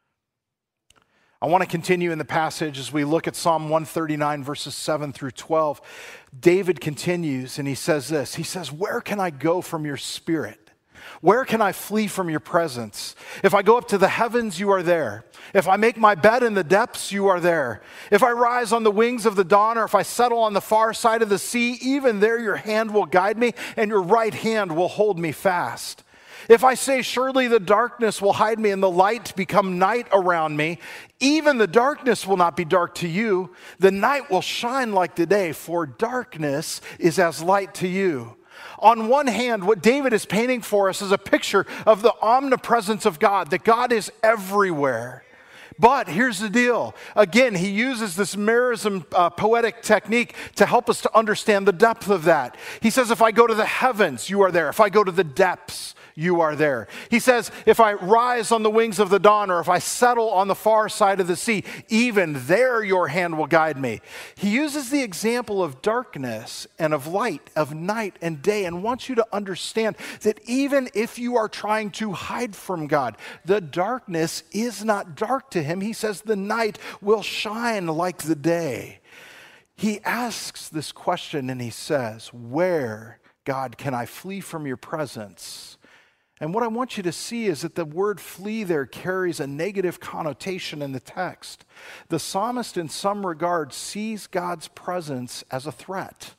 I want to continue in the passage as we look at Psalm one thirty-nine, verses seven through twelve. David continues and he says this. He says, where can I go from your spirit? Where can I flee from your presence? If I go up to the heavens, you are there. If I make my bed in the depths, you are there. If I rise on the wings of the dawn, or if I settle on the far side of the sea, even there your hand will guide me, and your right hand will hold me fast. If I say, surely the darkness will hide me and the light become night around me, even the darkness will not be dark to you. The night will shine like the day, for darkness is as light to you. On one hand, what David is painting for us is a picture of the omnipresence of God, that God is everywhere. But here's the deal. Again, he uses this merism uh, poetic technique to help us to understand the depth of that. He says, if I go to the heavens, you are there. If I go to the depths, you are there. He says, if I rise on the wings of the dawn, or if I settle on the far side of the sea, even there your hand will guide me. He uses the example of darkness and of light, of night and day, and wants you to understand that even if you are trying to hide from God, the darkness is not dark to him. He says the night will shine like the day. He asks this question and he says, where, God, can I flee from your presence? And what I want you to see is that the word flee there carries a negative connotation in the text. The psalmist, in some regard, sees God's presence as a threat.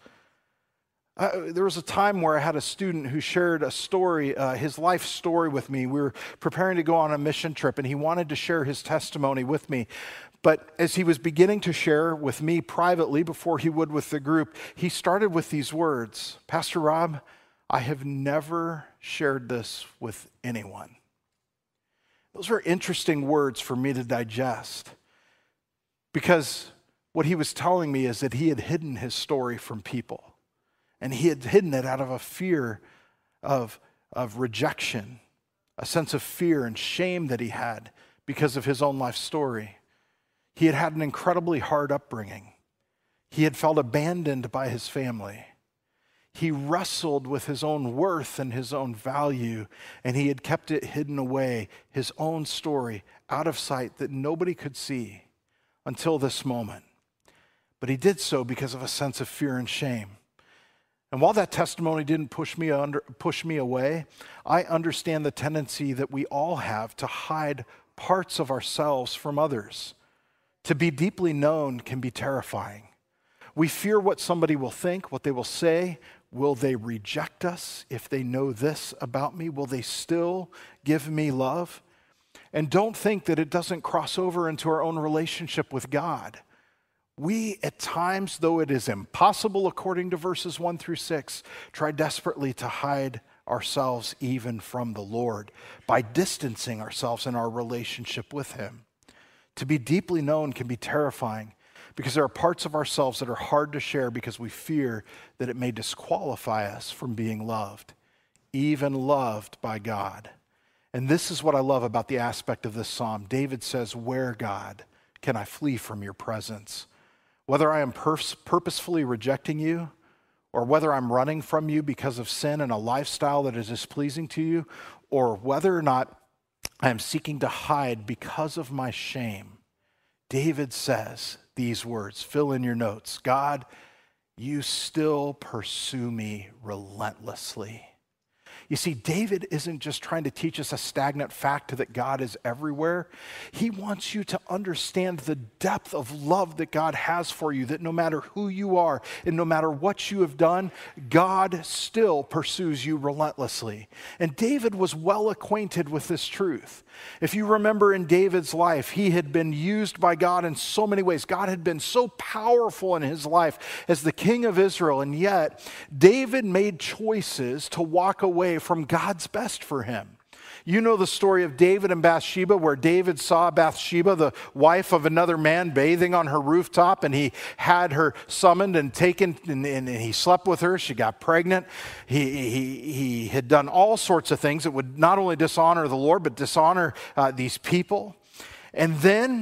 Uh, there was a time where I had a student who shared a story, uh, his life story with me. We were preparing to go on a mission trip, and he wanted to share his testimony with me. But as he was beginning to share with me privately before he would with the group, he started with these words, Pastor Rob, I have never shared this with anyone. Those were interesting words for me to digest, because what he was telling me is that he had hidden his story from people, and he had hidden it out of a fear of, of rejection, a sense of fear and shame that he had because of his own life story. He had had an incredibly hard upbringing. He had felt abandoned by his family. He wrestled with his own worth and his own value, and he had kept it hidden away, his own story, out of sight that nobody could see until this moment. But he did so because of a sense of fear and shame. And while that testimony didn't push me under, push me away, I understand the tendency that we all have to hide parts of ourselves from others. To be deeply known can be terrifying. We fear what somebody will think, what they will say. Will they reject us if they know this about me? Will they still give me love? And don't think that it doesn't cross over into our own relationship with God. We, at times, though it is impossible according to verses one through six, try desperately to hide ourselves even from the Lord by distancing ourselves in our relationship with him. To be deeply known can be terrifying, because there are parts of ourselves that are hard to share because we fear that it may disqualify us from being loved, even loved by God. And this is what I love about the aspect of this psalm. David says, where, God, can I flee from your presence? Whether I am pur- purposefully rejecting you, or whether I'm running from you because of sin and a lifestyle that is displeasing to you, or whether or not I am seeking to hide because of my shame, David says these words, fill in your notes, God, you still pursue me relentlessly. You see, David isn't just trying to teach us a stagnant fact that God is everywhere. He wants you to understand the depth of love that God has for you, that no matter who you are and no matter what you have done, God still pursues you relentlessly. And David was well acquainted with this truth. If you remember in David's life, he had been used by God in so many ways. God had been so powerful in his life as the king of Israel, and yet David made choices to walk away from God's best for him. You know the story of David and Bathsheba, where David saw Bathsheba, the wife of another man, bathing on her rooftop, and he had her summoned and taken, and, and he slept with her. She got pregnant. He, he, he had done all sorts of things that would not only dishonor the Lord, but dishonor uh, these people. And then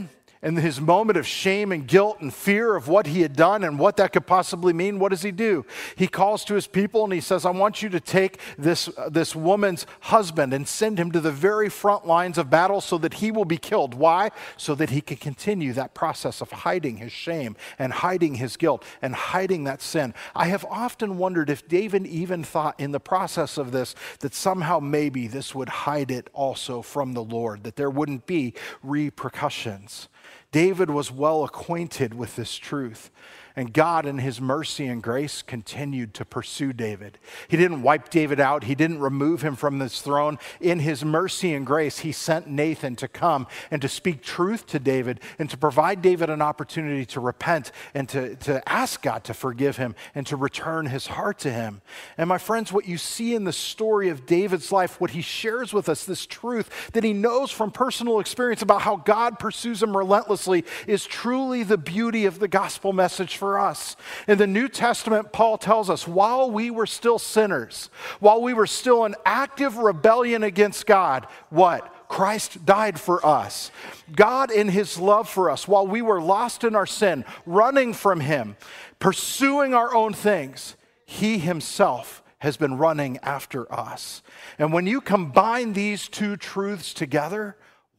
And his moment of shame and guilt and fear of what he had done and what that could possibly mean, what does he do? He calls to his people and he says, I want you to take this, uh, this woman's husband and send him to the very front lines of battle so that he will be killed. Why? So that he can continue that process of hiding his shame and hiding his guilt and hiding that sin. I have often wondered if David even thought in the process of this that somehow maybe this would hide it also from the Lord, that there wouldn't be repercussions. David was well acquainted with this truth, and God in his mercy and grace continued to pursue David. He didn't wipe David out. He didn't remove him from this throne. In his mercy and grace, he sent Nathan to come and to speak truth to David and to provide David an opportunity to repent and to, to ask God to forgive him and to return his heart to him. And my friends, what you see in the story of David's life, what he shares with us, this truth that he knows from personal experience about how God pursues him relentlessly, is truly the beauty of the gospel message for us. In the New Testament, Paul tells us, while we were still sinners, while we were still in active rebellion against God, what? Christ died for us. God in his love for us, while we were lost in our sin, running from him, pursuing our own things, he himself has been running after us. And when you combine these two truths together,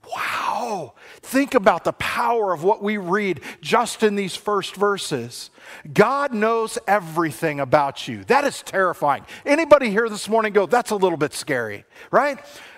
wow, think about the power of what we read just in these first verses. God knows everything about you. That is terrifying. Anybody here this morning go, that's a little bit scary, right?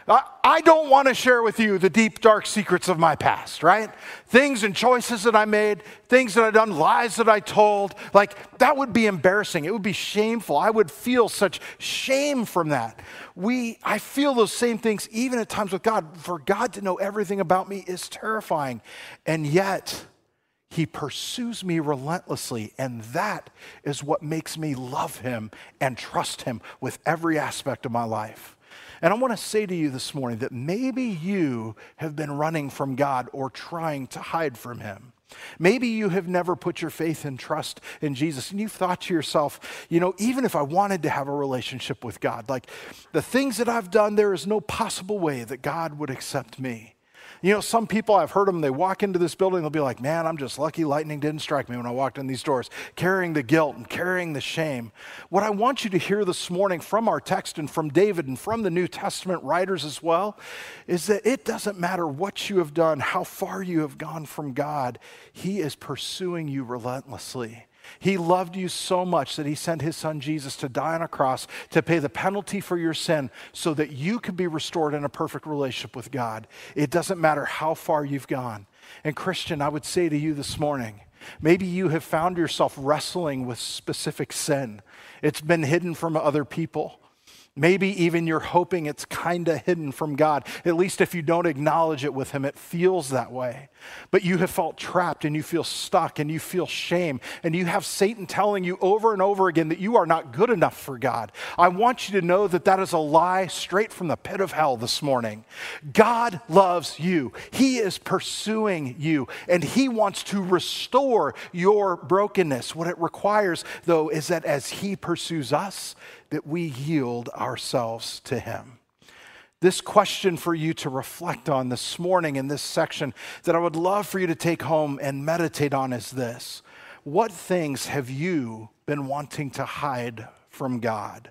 I don't want to share with you the deep, dark secrets of my past, right? Things and choices that I made, things that I've done, lies that I told. Like, that would be embarrassing. It would be shameful. I would feel such shame from that. We, I feel those same things even at times with God. For God to know everything about me is terrifying. And yet, he pursues me relentlessly, and that is what makes me love him and trust him with every aspect of my life. And I want to say to you this morning that maybe you have been running from God or trying to hide from him. Maybe you have never put your faith and trust in Jesus, and you've thought to yourself, you know, even if I wanted to have a relationship with God, like the things that I've done, there is no possible way that God would accept me. You know, some people, I've heard them, they walk into this building, they'll be like, man, I'm just lucky lightning didn't strike me when I walked in these doors, carrying the guilt and carrying the shame. What I want you to hear this morning from our text and from David and from the New Testament writers as well, is that it doesn't matter what you have done, how far you have gone from God, he is pursuing you relentlessly. He loved you so much that he sent his son Jesus to die on a cross to pay the penalty for your sin so that you could be restored in a perfect relationship with God. It doesn't matter how far you've gone. And Christian, I would say to you this morning, maybe you have found yourself wrestling with specific sin. It's been hidden from other people. Maybe even you're hoping it's kind of hidden from God. At least if you don't acknowledge it with him, it feels that way. But you have felt trapped and you feel stuck and you feel shame and you have Satan telling you over and over again that you are not good enough for God. I want you to know that that is a lie straight from the pit of hell this morning. God loves you. He is pursuing you and he wants to restore your brokenness. What it requires, though, is that as he pursues us, that we yield ourselves to him. This question for you to reflect on this morning in this section that I would love for you to take home and meditate on is this. What things have you been wanting to hide from God?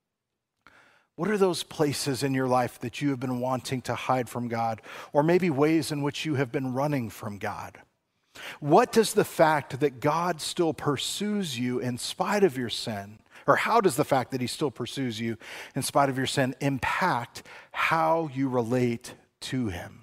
What are those places in your life that you have been wanting to hide from God? Or maybe ways in which you have been running from God? What does the fact that God still pursues you in spite of your sin, or how does the fact that he still pursues you in spite of your sin impact how you relate to him?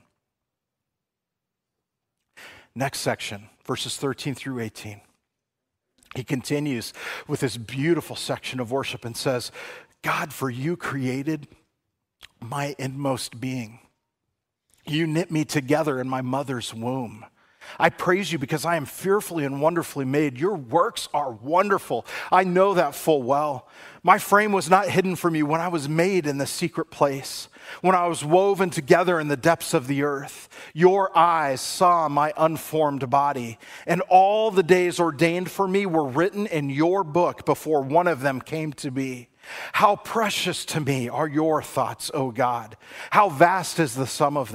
Next section, verses thirteen through eighteen. He continues with this beautiful section of worship and says, God, for you created my inmost being. You knit me together in my mother's womb. I praise you because I am fearfully and wonderfully made. Your works are wonderful. I know that full well. My frame was not hidden from you when I was made in the secret place, when I was woven together in the depths of the earth. Your eyes saw my unformed body, and all the days ordained for me were written in your book before one of them came to be. How precious to me are your thoughts, O God. How vast is the sum of them.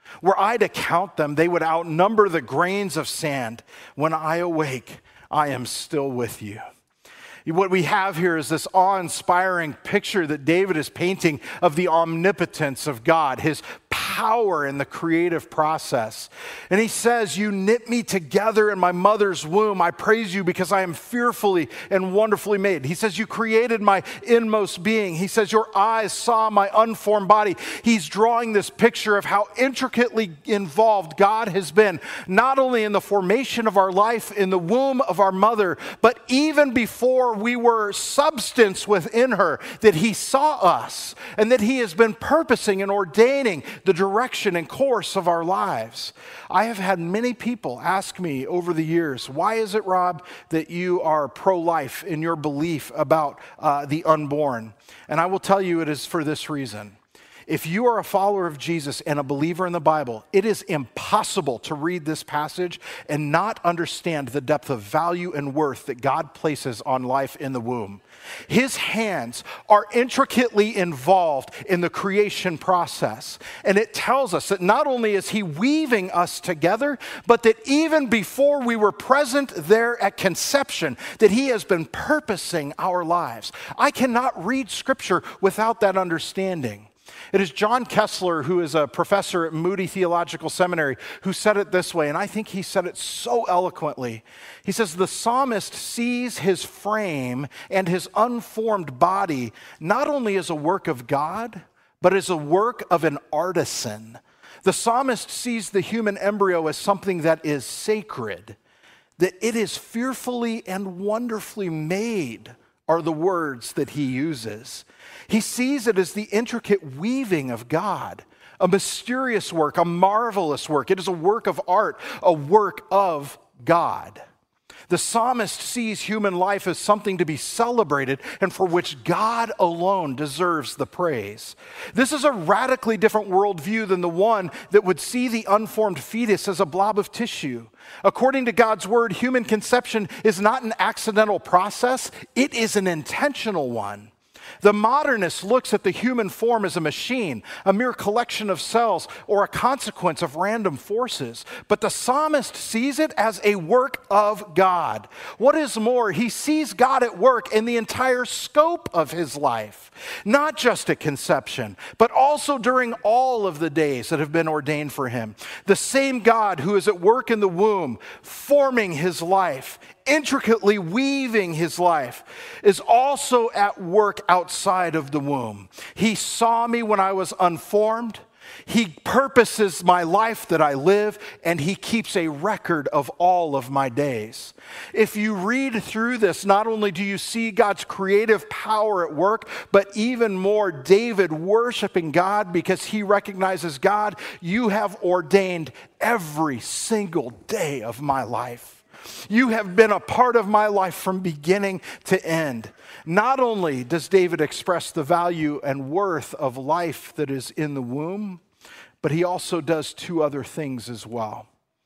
Were I to count them, they would outnumber the grains of sand. When I awake, I am still with you. What we have here is this awe-inspiring picture that David is painting of the omnipotence of God, his power in the creative process. And he says, you knit me together in my mother's womb. I praise you because I am fearfully and wonderfully made. He says, you created my inmost being. He says, your eyes saw my unformed body. He's drawing this picture of how intricately involved God has been, not only in the formation of our life in the womb of our mother, but even before we were substance within her, that he saw us and that he has been purposing and ordaining the direction and course of our lives. I have had many people ask me over the years, why is it, Rob, that you are pro-life in your belief about uh, the unborn? And I will tell you it is for this reason. If you are a follower of Jesus and a believer in the Bible, it is impossible to read this passage and not understand the depth of value and worth that God places on life in the womb. His hands are intricately involved in the creation process. And it tells us that not only is he weaving us together, but that even before we were present there at conception, that he has been purposing our lives. I cannot read Scripture without that understanding. It is John Kessler, who is a professor at Moody Theological Seminary, who said it this way, and I think he said it so eloquently. He says, the psalmist sees his frame and his unformed body not only as a work of God, but as a work of an artisan. The psalmist sees the human embryo as something that is sacred, that it is fearfully and wonderfully made, are the words that he uses. He sees it as the intricate weaving of God, a mysterious work, a marvelous work. It is a work of art, a work of God. The psalmist sees human life as something to be celebrated and for which God alone deserves the praise. This is a radically different worldview than the one that would see the unformed fetus as a blob of tissue. According to God's word, human conception is not an accidental process, it is an intentional one. The modernist looks at the human form as a machine, a mere collection of cells, or a consequence of random forces. But the psalmist sees it as a work of God. What is more, he sees God at work in the entire scope of his life, not just at conception, but also during all of the days that have been ordained for him. The same God who is at work in the womb, forming his life, intricately weaving his life, is also at work outside of the womb. He saw me when I was unformed. He purposes my life that I live, and he keeps a record of all of my days. If you read through this, not only do you see God's creative power at work, but even more David worshiping God because he recognizes, God, you have ordained every single day of my life. You have been a part of my life from beginning to end. Not only does David express the value and worth of life that is in the womb, but he also does two other things as well.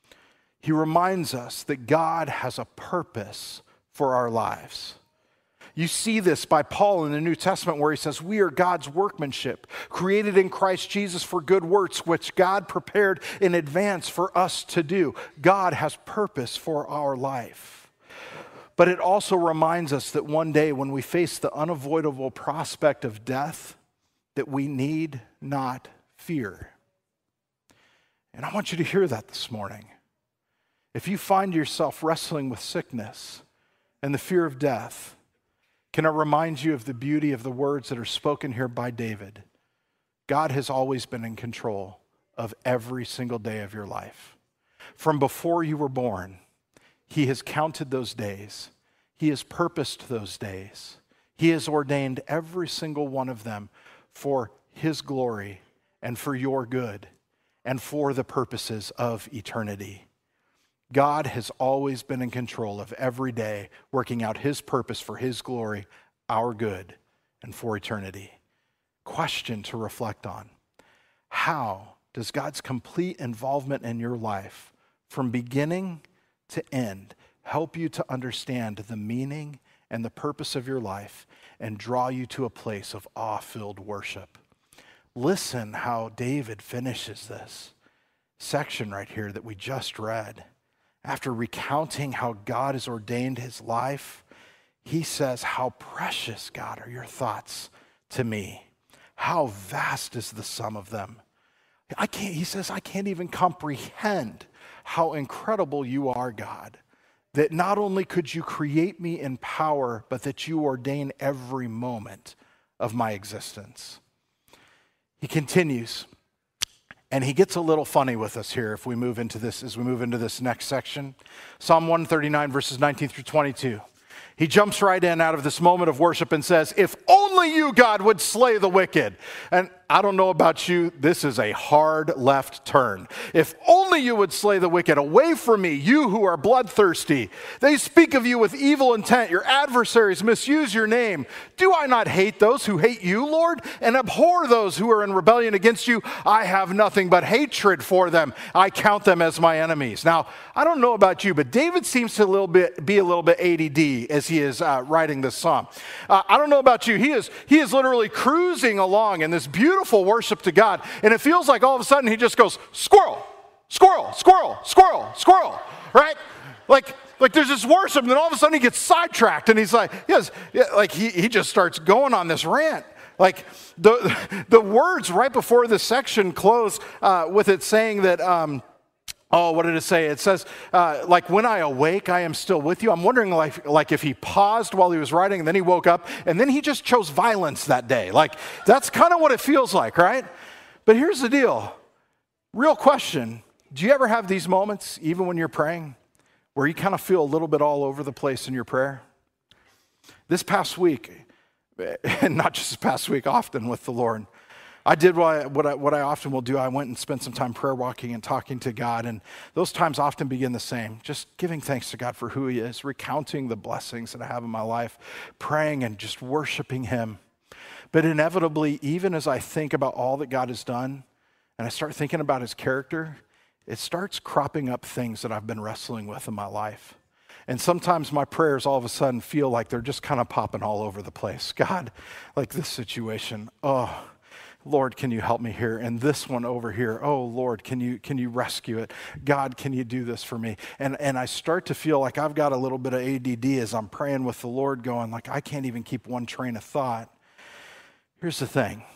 He reminds us that God has a purpose for our lives. You see this by Paul in the New Testament where he says, we are God's workmanship, created in Christ Jesus for good works, which God prepared in advance for us to do. God has purpose for our life. But it also reminds us that one day when we face the unavoidable prospect of death, that we need not fear. And I want you to hear that this morning. If you find yourself wrestling with sickness and the fear of death, can I remind you of the beauty of the words that are spoken here by David? God has always been in control of every single day of your life. From before you were born, he has counted those days. He has purposed those days. He has ordained every single one of them for his glory and for your good and for the purposes of eternity. God has always been in control of every day, working out his purpose for his glory, our good, and for eternity. Question to reflect on. How does God's complete involvement in your life, from beginning to end, help you to understand the meaning and the purpose of your life and draw you to a place of awe-filled worship? Listen how David finishes this. section right here that we just read, after recounting how God has ordained his life, he says, how precious, God, are your thoughts to me. How vast is the sum of them. I can't, he says, I can't even comprehend how incredible you are, God, that not only could you create me in power, but that you ordain every moment of my existence. He continues, and he gets a little funny with us here if we move into this, as we move into this next section. Psalm one thirty-nine, verses nineteen through twenty-two. He jumps right in out of this moment of worship and says, if only you, God, would slay the wicked. And I don't know about you, this is a hard left turn. If only you would slay the wicked. Away from me, you who are bloodthirsty. They speak of you with evil intent. Your adversaries misuse your name. Do I not hate those who hate you, Lord, and abhor those who are in rebellion against you? I have nothing but hatred for them. I count them as my enemies. Now, I don't know about you, but David seems to a little bit, be a little bit A D D as he is uh, writing this psalm. Uh, I don't know about you. He is, he is literally cruising along in this beautiful worship to God. And it feels like all of a sudden he just goes, squirrel, squirrel, squirrel, squirrel, squirrel, right? Like, like there's this worship, and then all of a sudden he gets sidetracked, and he's like, yes, yeah, like he, he just starts going on this rant. Like the, the words right before this section close uh, with it saying that, um, oh, what did it say? It says, uh, like, when I awake, I am still with you. I'm wondering, like, like if he paused while he was writing, and then he woke up, and then he just chose violence that day. Like, that's kind of what it feels like, right? But here's the deal. Real question. Do you ever have these moments, even when you're praying, where you kind of feel a little bit all over the place in your prayer? This past week, and not just this past week, often with the Lord, I did what I, what I, what I often will do. I went and spent some time prayer walking and talking to God, and those times often begin the same. Just giving thanks to God for who he is, recounting the blessings that I have in my life, praying and just worshiping him. But inevitably, even as I think about all that God has done, and I start thinking about his character, it starts cropping up things that I've been wrestling with in my life. And sometimes my prayers all of a sudden feel like they're just kind of popping all over the place. God, like this situation, oh, Lord, can you help me here? And this one over here, oh, Lord, can you can you rescue it? God, can you do this for me? And and I start to feel like I've got a little bit of A D D as I'm praying with the Lord, going like, I can't even keep one train of thought. Here's the thing.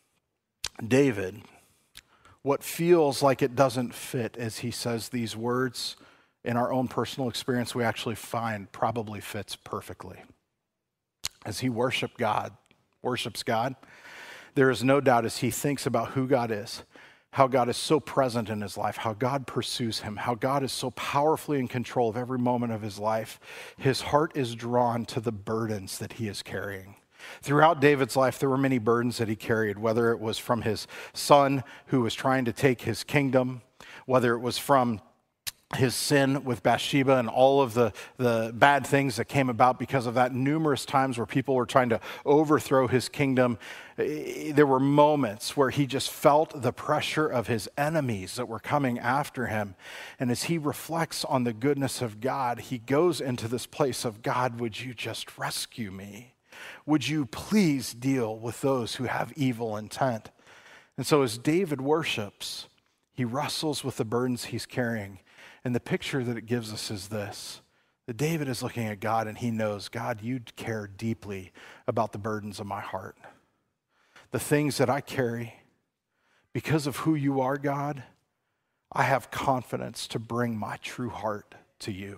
David, what feels like it doesn't fit as he says these words, in our own personal experience, we actually find probably fits perfectly. As he worship God, worships God, there is no doubt as he thinks about who God is, how God is so present in his life, how God pursues him, how God is so powerfully in control of every moment of his life, his heart is drawn to the burdens that he is carrying. Throughout David's life, there were many burdens that he carried, whether it was from his son who was trying to take his kingdom, whether it was from his sin with Bathsheba and all of the, the bad things that came about because of that, numerous times where people were trying to overthrow his kingdom. There were moments where he just felt the pressure of his enemies that were coming after him. And as he reflects on the goodness of God, he goes into this place of, God, would you just rescue me? Would you please deal with those who have evil intent? And so as David worships, he wrestles with the burdens he's carrying. And the picture that it gives us is this, that David is looking at God and he knows, God, you care deeply about the burdens of my heart. The things that I carry, because of who you are, God, I have confidence to bring my true heart to you.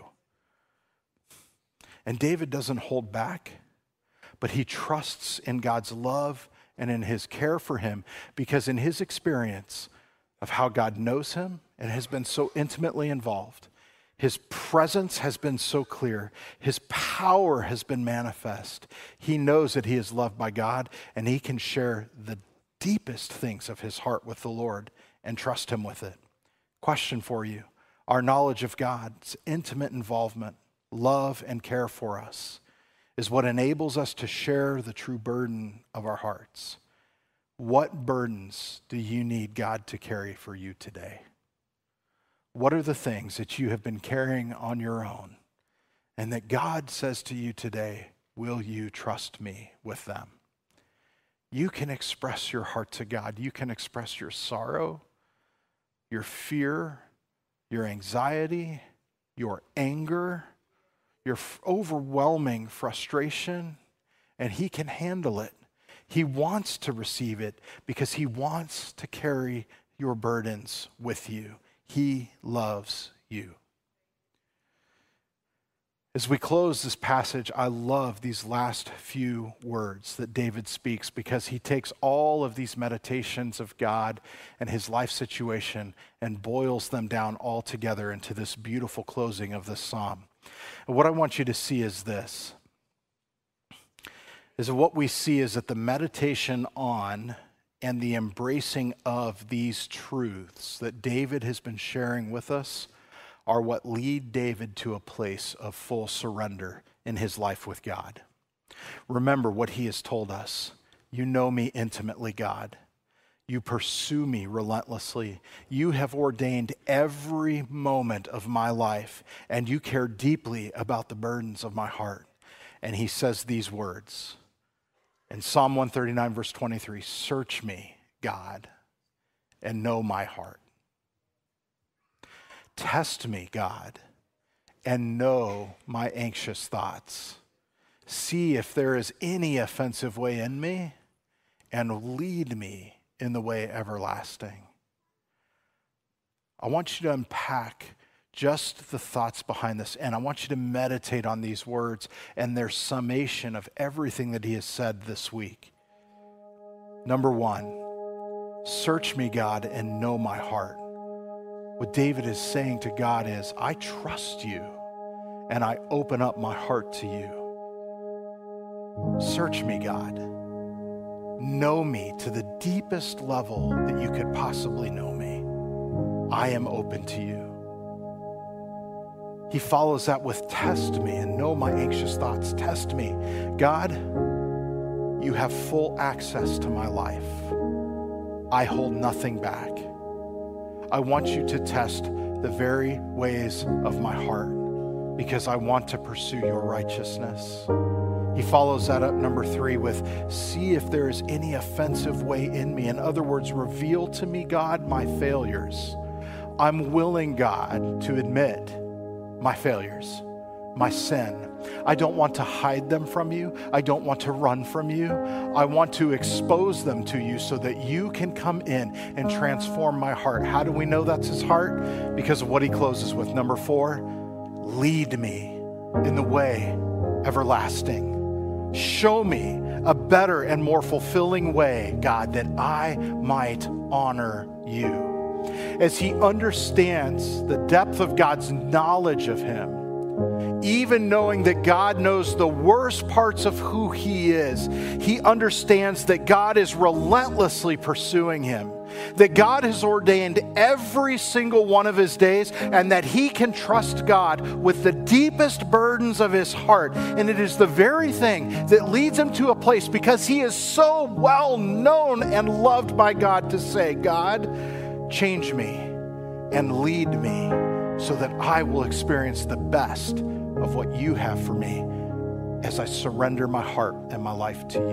And David doesn't hold back, but he trusts in God's love and in his care for him, because in his experience of how God knows him and has been so intimately involved, his presence has been so clear, his power has been manifest. He knows that he is loved by God, and he can share the deepest things of his heart with the Lord and trust him with it. Question for you: our knowledge of God's intimate involvement, love, and care for us is what enables us to share the true burden of our hearts. What burdens do you need God to carry for you today? What are the things that you have been carrying on your own, and that God says to you today, will you trust me with them? You can express your heart to God. You can express your sorrow, your fear, your anxiety, your anger, your f- overwhelming frustration, and he can handle it. He wants to receive it because he wants to carry your burdens with you. He loves you. As we close this passage, I love these last few words that David speaks because he takes all of these meditations of God and his life situation and boils them down all together into this beautiful closing of this psalm. And what I want you to see is this, is what we see is that the meditation on and the embracing of these truths that David has been sharing with us are what lead David to a place of full surrender in his life with God. Remember what he has told us. You know me intimately, God. You pursue me relentlessly. You have ordained every moment of my life, and you care deeply about the burdens of my heart. And he says these words in Psalm one thirty-nine, verse twenty-three, search me, God, and know my heart. Test me, God, and know my anxious thoughts. See if there is any offensive way in me, and lead me in the way everlasting. I want you to unpack just the thoughts behind this, and I want you to meditate on these words and their summation of everything that he has said this week. Number one, search me, God, and know my heart. What David is saying to God is, I trust you, and I open up my heart to you. Search me, God. Know me to the deepest level that you could possibly know me. I am open to you. He follows that with test me and know my anxious thoughts. Test me. God, you have full access to my life. I hold nothing back. I want you to test the very ways of my heart because I want to pursue your righteousness. He follows that up, number three, with see if there is any offensive way in me. In other words, reveal to me, God, my failures. I'm willing, God, to admit my failures, my sin. I don't want to hide them from you. I don't want to run from you. I want to expose them to you so that you can come in and transform my heart. How do we know that's his heart? Because of what he closes with. Number four, lead me in the way everlasting. Show me a better and more fulfilling way, God, that I might honor you. As he understands the depth of God's knowledge of him, even knowing that God knows the worst parts of who he is, he understands that God is relentlessly pursuing him, that God has ordained every single one of his days, and that he can trust God with the deepest burdens of his heart. And it is the very thing that leads him to a place, because he is so well known and loved by God, to say, God, change me and lead me so that I will experience the best of what you have for me as I surrender my heart and my life to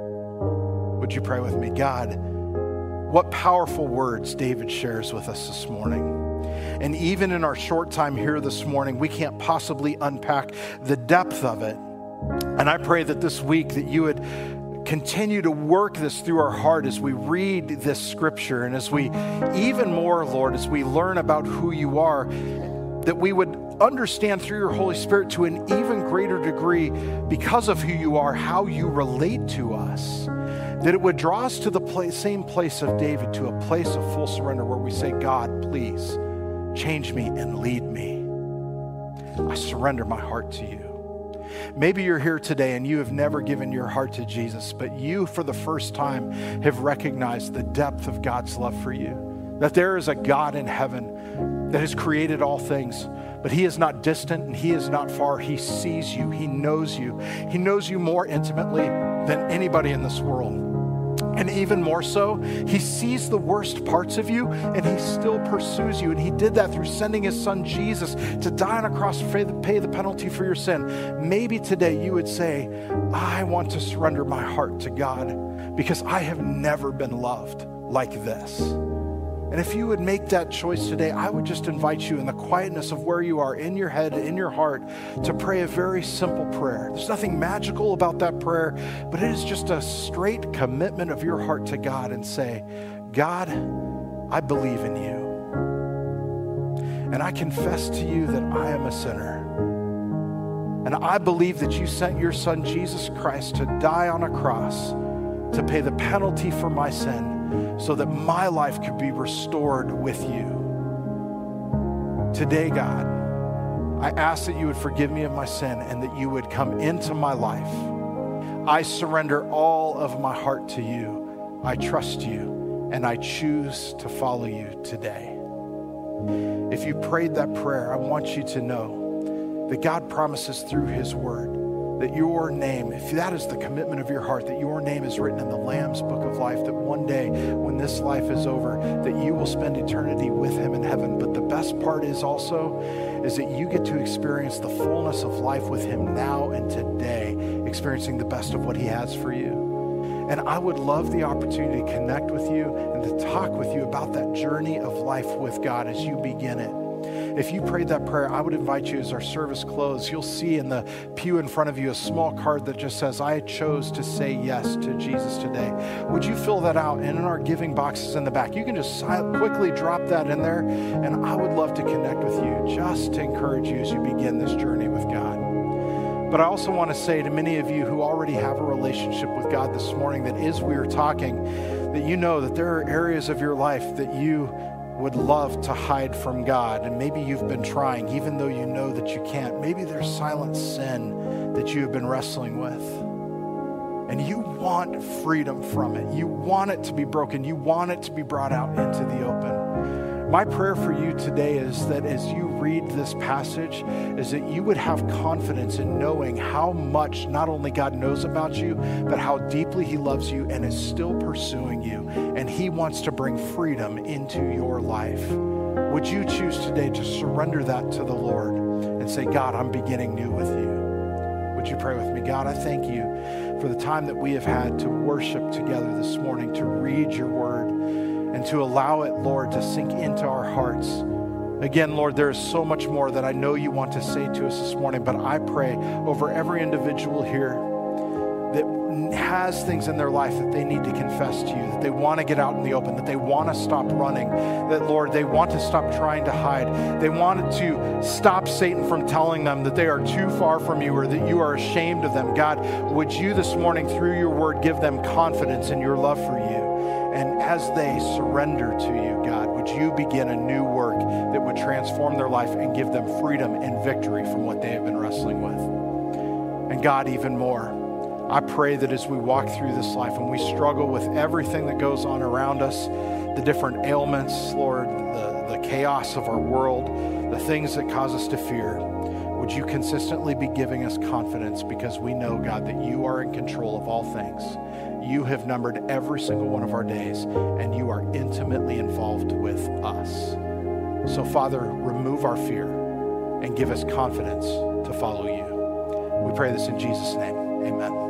you. Would you pray with me? God, what powerful words David shares with us this morning. And even in our short time here this morning, we can't possibly unpack the depth of it. And I pray that this week that you would continue to work this through our heart as we read this scripture, and as we, even more, Lord, as we learn about who you are, that we would understand through your Holy Spirit to an even greater degree, because of who you are, how you relate to us, that it would draw us to the place, same place of David, to a place of full surrender where we say, God, please change me and lead me. I surrender my heart to you. Maybe you're here today and you have never given your heart to Jesus, but you, for the first time, have recognized the depth of God's love for you, that there is a God in heaven that has created all things, but he is not distant and he is not far. He sees you. He knows you. He knows you more intimately than anybody in this world. And even more so, he sees the worst parts of you and he still pursues you. And he did that through sending his son Jesus to die on a cross to pay the penalty for your sin. Maybe today you would say, I want to surrender my heart to God because I have never been loved like this. And if you would make that choice today, I would just invite you in the quietness of where you are, in your head, in your heart, to pray a very simple prayer. There's nothing magical about that prayer, but it is just a straight commitment of your heart to God and say, God, I believe in you. And I confess to you that I am a sinner. And I believe that you sent your son, Jesus Christ, to die on a cross to pay the penalty for my sin so that my life could be restored with you. Today, God, I ask that you would forgive me of my sin and that you would come into my life. I surrender all of my heart to you. I trust you, and I choose to follow you today. If you prayed that prayer, I want you to know that God promises through his word that your name, if that is the commitment of your heart, that your name is written in the Lamb's book of life, that one day when this life is over, that you will spend eternity with him in heaven. But the best part is also is that you get to experience the fullness of life with him now and today, experiencing the best of what he has for you. And I would love the opportunity to connect with you and to talk with you about that journey of life with God as you begin it. If you prayed that prayer, I would invite you as our service closes. You'll see in the pew in front of you a small card that just says, I chose to say yes to Jesus today. Would you fill that out? And in our giving boxes in the back, you can just quickly drop that in there. And I would love to connect with you just to encourage you as you begin this journey with God. But I also want to say to many of you who already have a relationship with God this morning, that as we are talking, that you know that there are areas of your life that you would love to hide from God. And maybe you've been trying, even though you know that you can't. Maybe there's silent sin that you have been wrestling with. And you want freedom from it. You want it to be broken. You want it to be brought out into the open. My prayer for you today is that as you read this passage, is that you would have confidence in knowing how much not only God knows about you, but how deeply he loves you and is still pursuing you. And he wants to bring freedom into your life. Would you choose today to surrender that to the Lord and say, God, I'm beginning new with you? Would you pray with me? God, I thank you for the time that we have had to worship together this morning, to read your word, and to allow it, Lord, to sink into our hearts. Again, Lord, there is so much more that I know you want to say to us this morning, but I pray over every individual here that has things in their life that they need to confess to you, that they want to get out in the open, that they want to stop running, that, Lord, they want to stop trying to hide. They wanted to stop Satan from telling them that they are too far from you or that you are ashamed of them. God, would you this morning, through your word, give them confidence in your love for you? And as they surrender to you, God, would you begin a new work that would transform their life and give them freedom and victory from what they have been wrestling with? And God, even more, I pray that as we walk through this life and we struggle with everything that goes on around us, the different ailments, Lord, the, the chaos of our world, the things that cause us to fear, would you consistently be giving us confidence because we know, God, that you are in control of all things. You have numbered every single one of our days, and you are intimately involved with us. So, Father, remove our fear and give us confidence to follow you. We pray this in Jesus' name. Amen.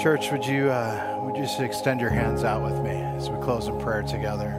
Church, would you uh, would you just extend your hands out with me as we close in prayer together?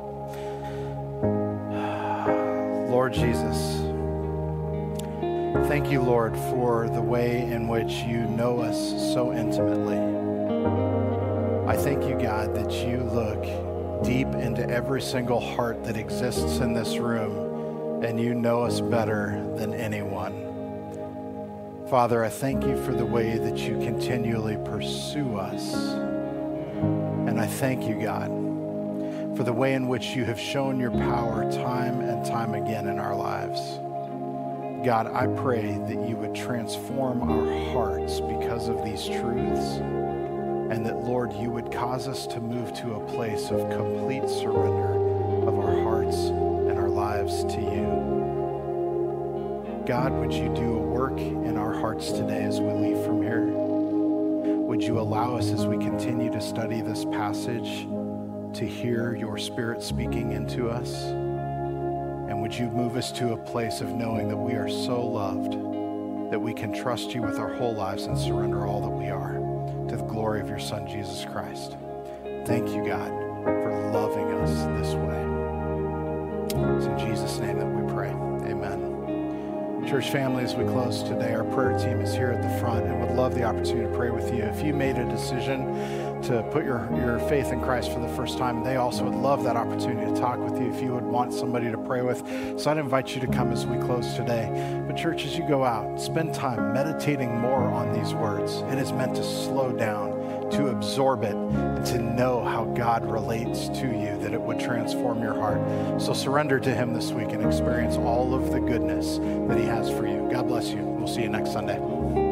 Lord Jesus, thank you, Lord, for the way in which you know us so intimately. I thank you, God, that you look deep into every single heart that exists in this room, and you know us better than anyone. Father, I thank you for the way that you continually pursue us. And I thank you, God, for the way in which you have shown your power time and time again in our lives. God, I pray that you would transform our hearts because of these truths, and that, Lord, you would cause us to move to a place of complete surrender of our hearts and our lives to you. God, would you do a work in our hearts today as we leave from here? Would you allow us, as we continue to study this passage, to hear your Spirit speaking into us? And would you move us to a place of knowing that we are so loved that we can trust you with our whole lives and surrender all that we are to the glory of your Son, Jesus Christ. Thank you, God, for loving us this way. It's in Jesus' name that we pray. Amen. Church family, as we close today, our prayer team is here at the front and would love the opportunity to pray with you. If you made a decision to put your, your faith in Christ for the first time, they also would love that opportunity to talk with you if you would want somebody to pray with. So I'd invite you to come as we close today. But church, as you go out, spend time meditating more on these words. It is meant to slow down, to absorb it, and to know how God relates to you, that it would transform your heart. So surrender to him this week and experience all of the goodness that he has for you. God bless you. We'll see you next Sunday.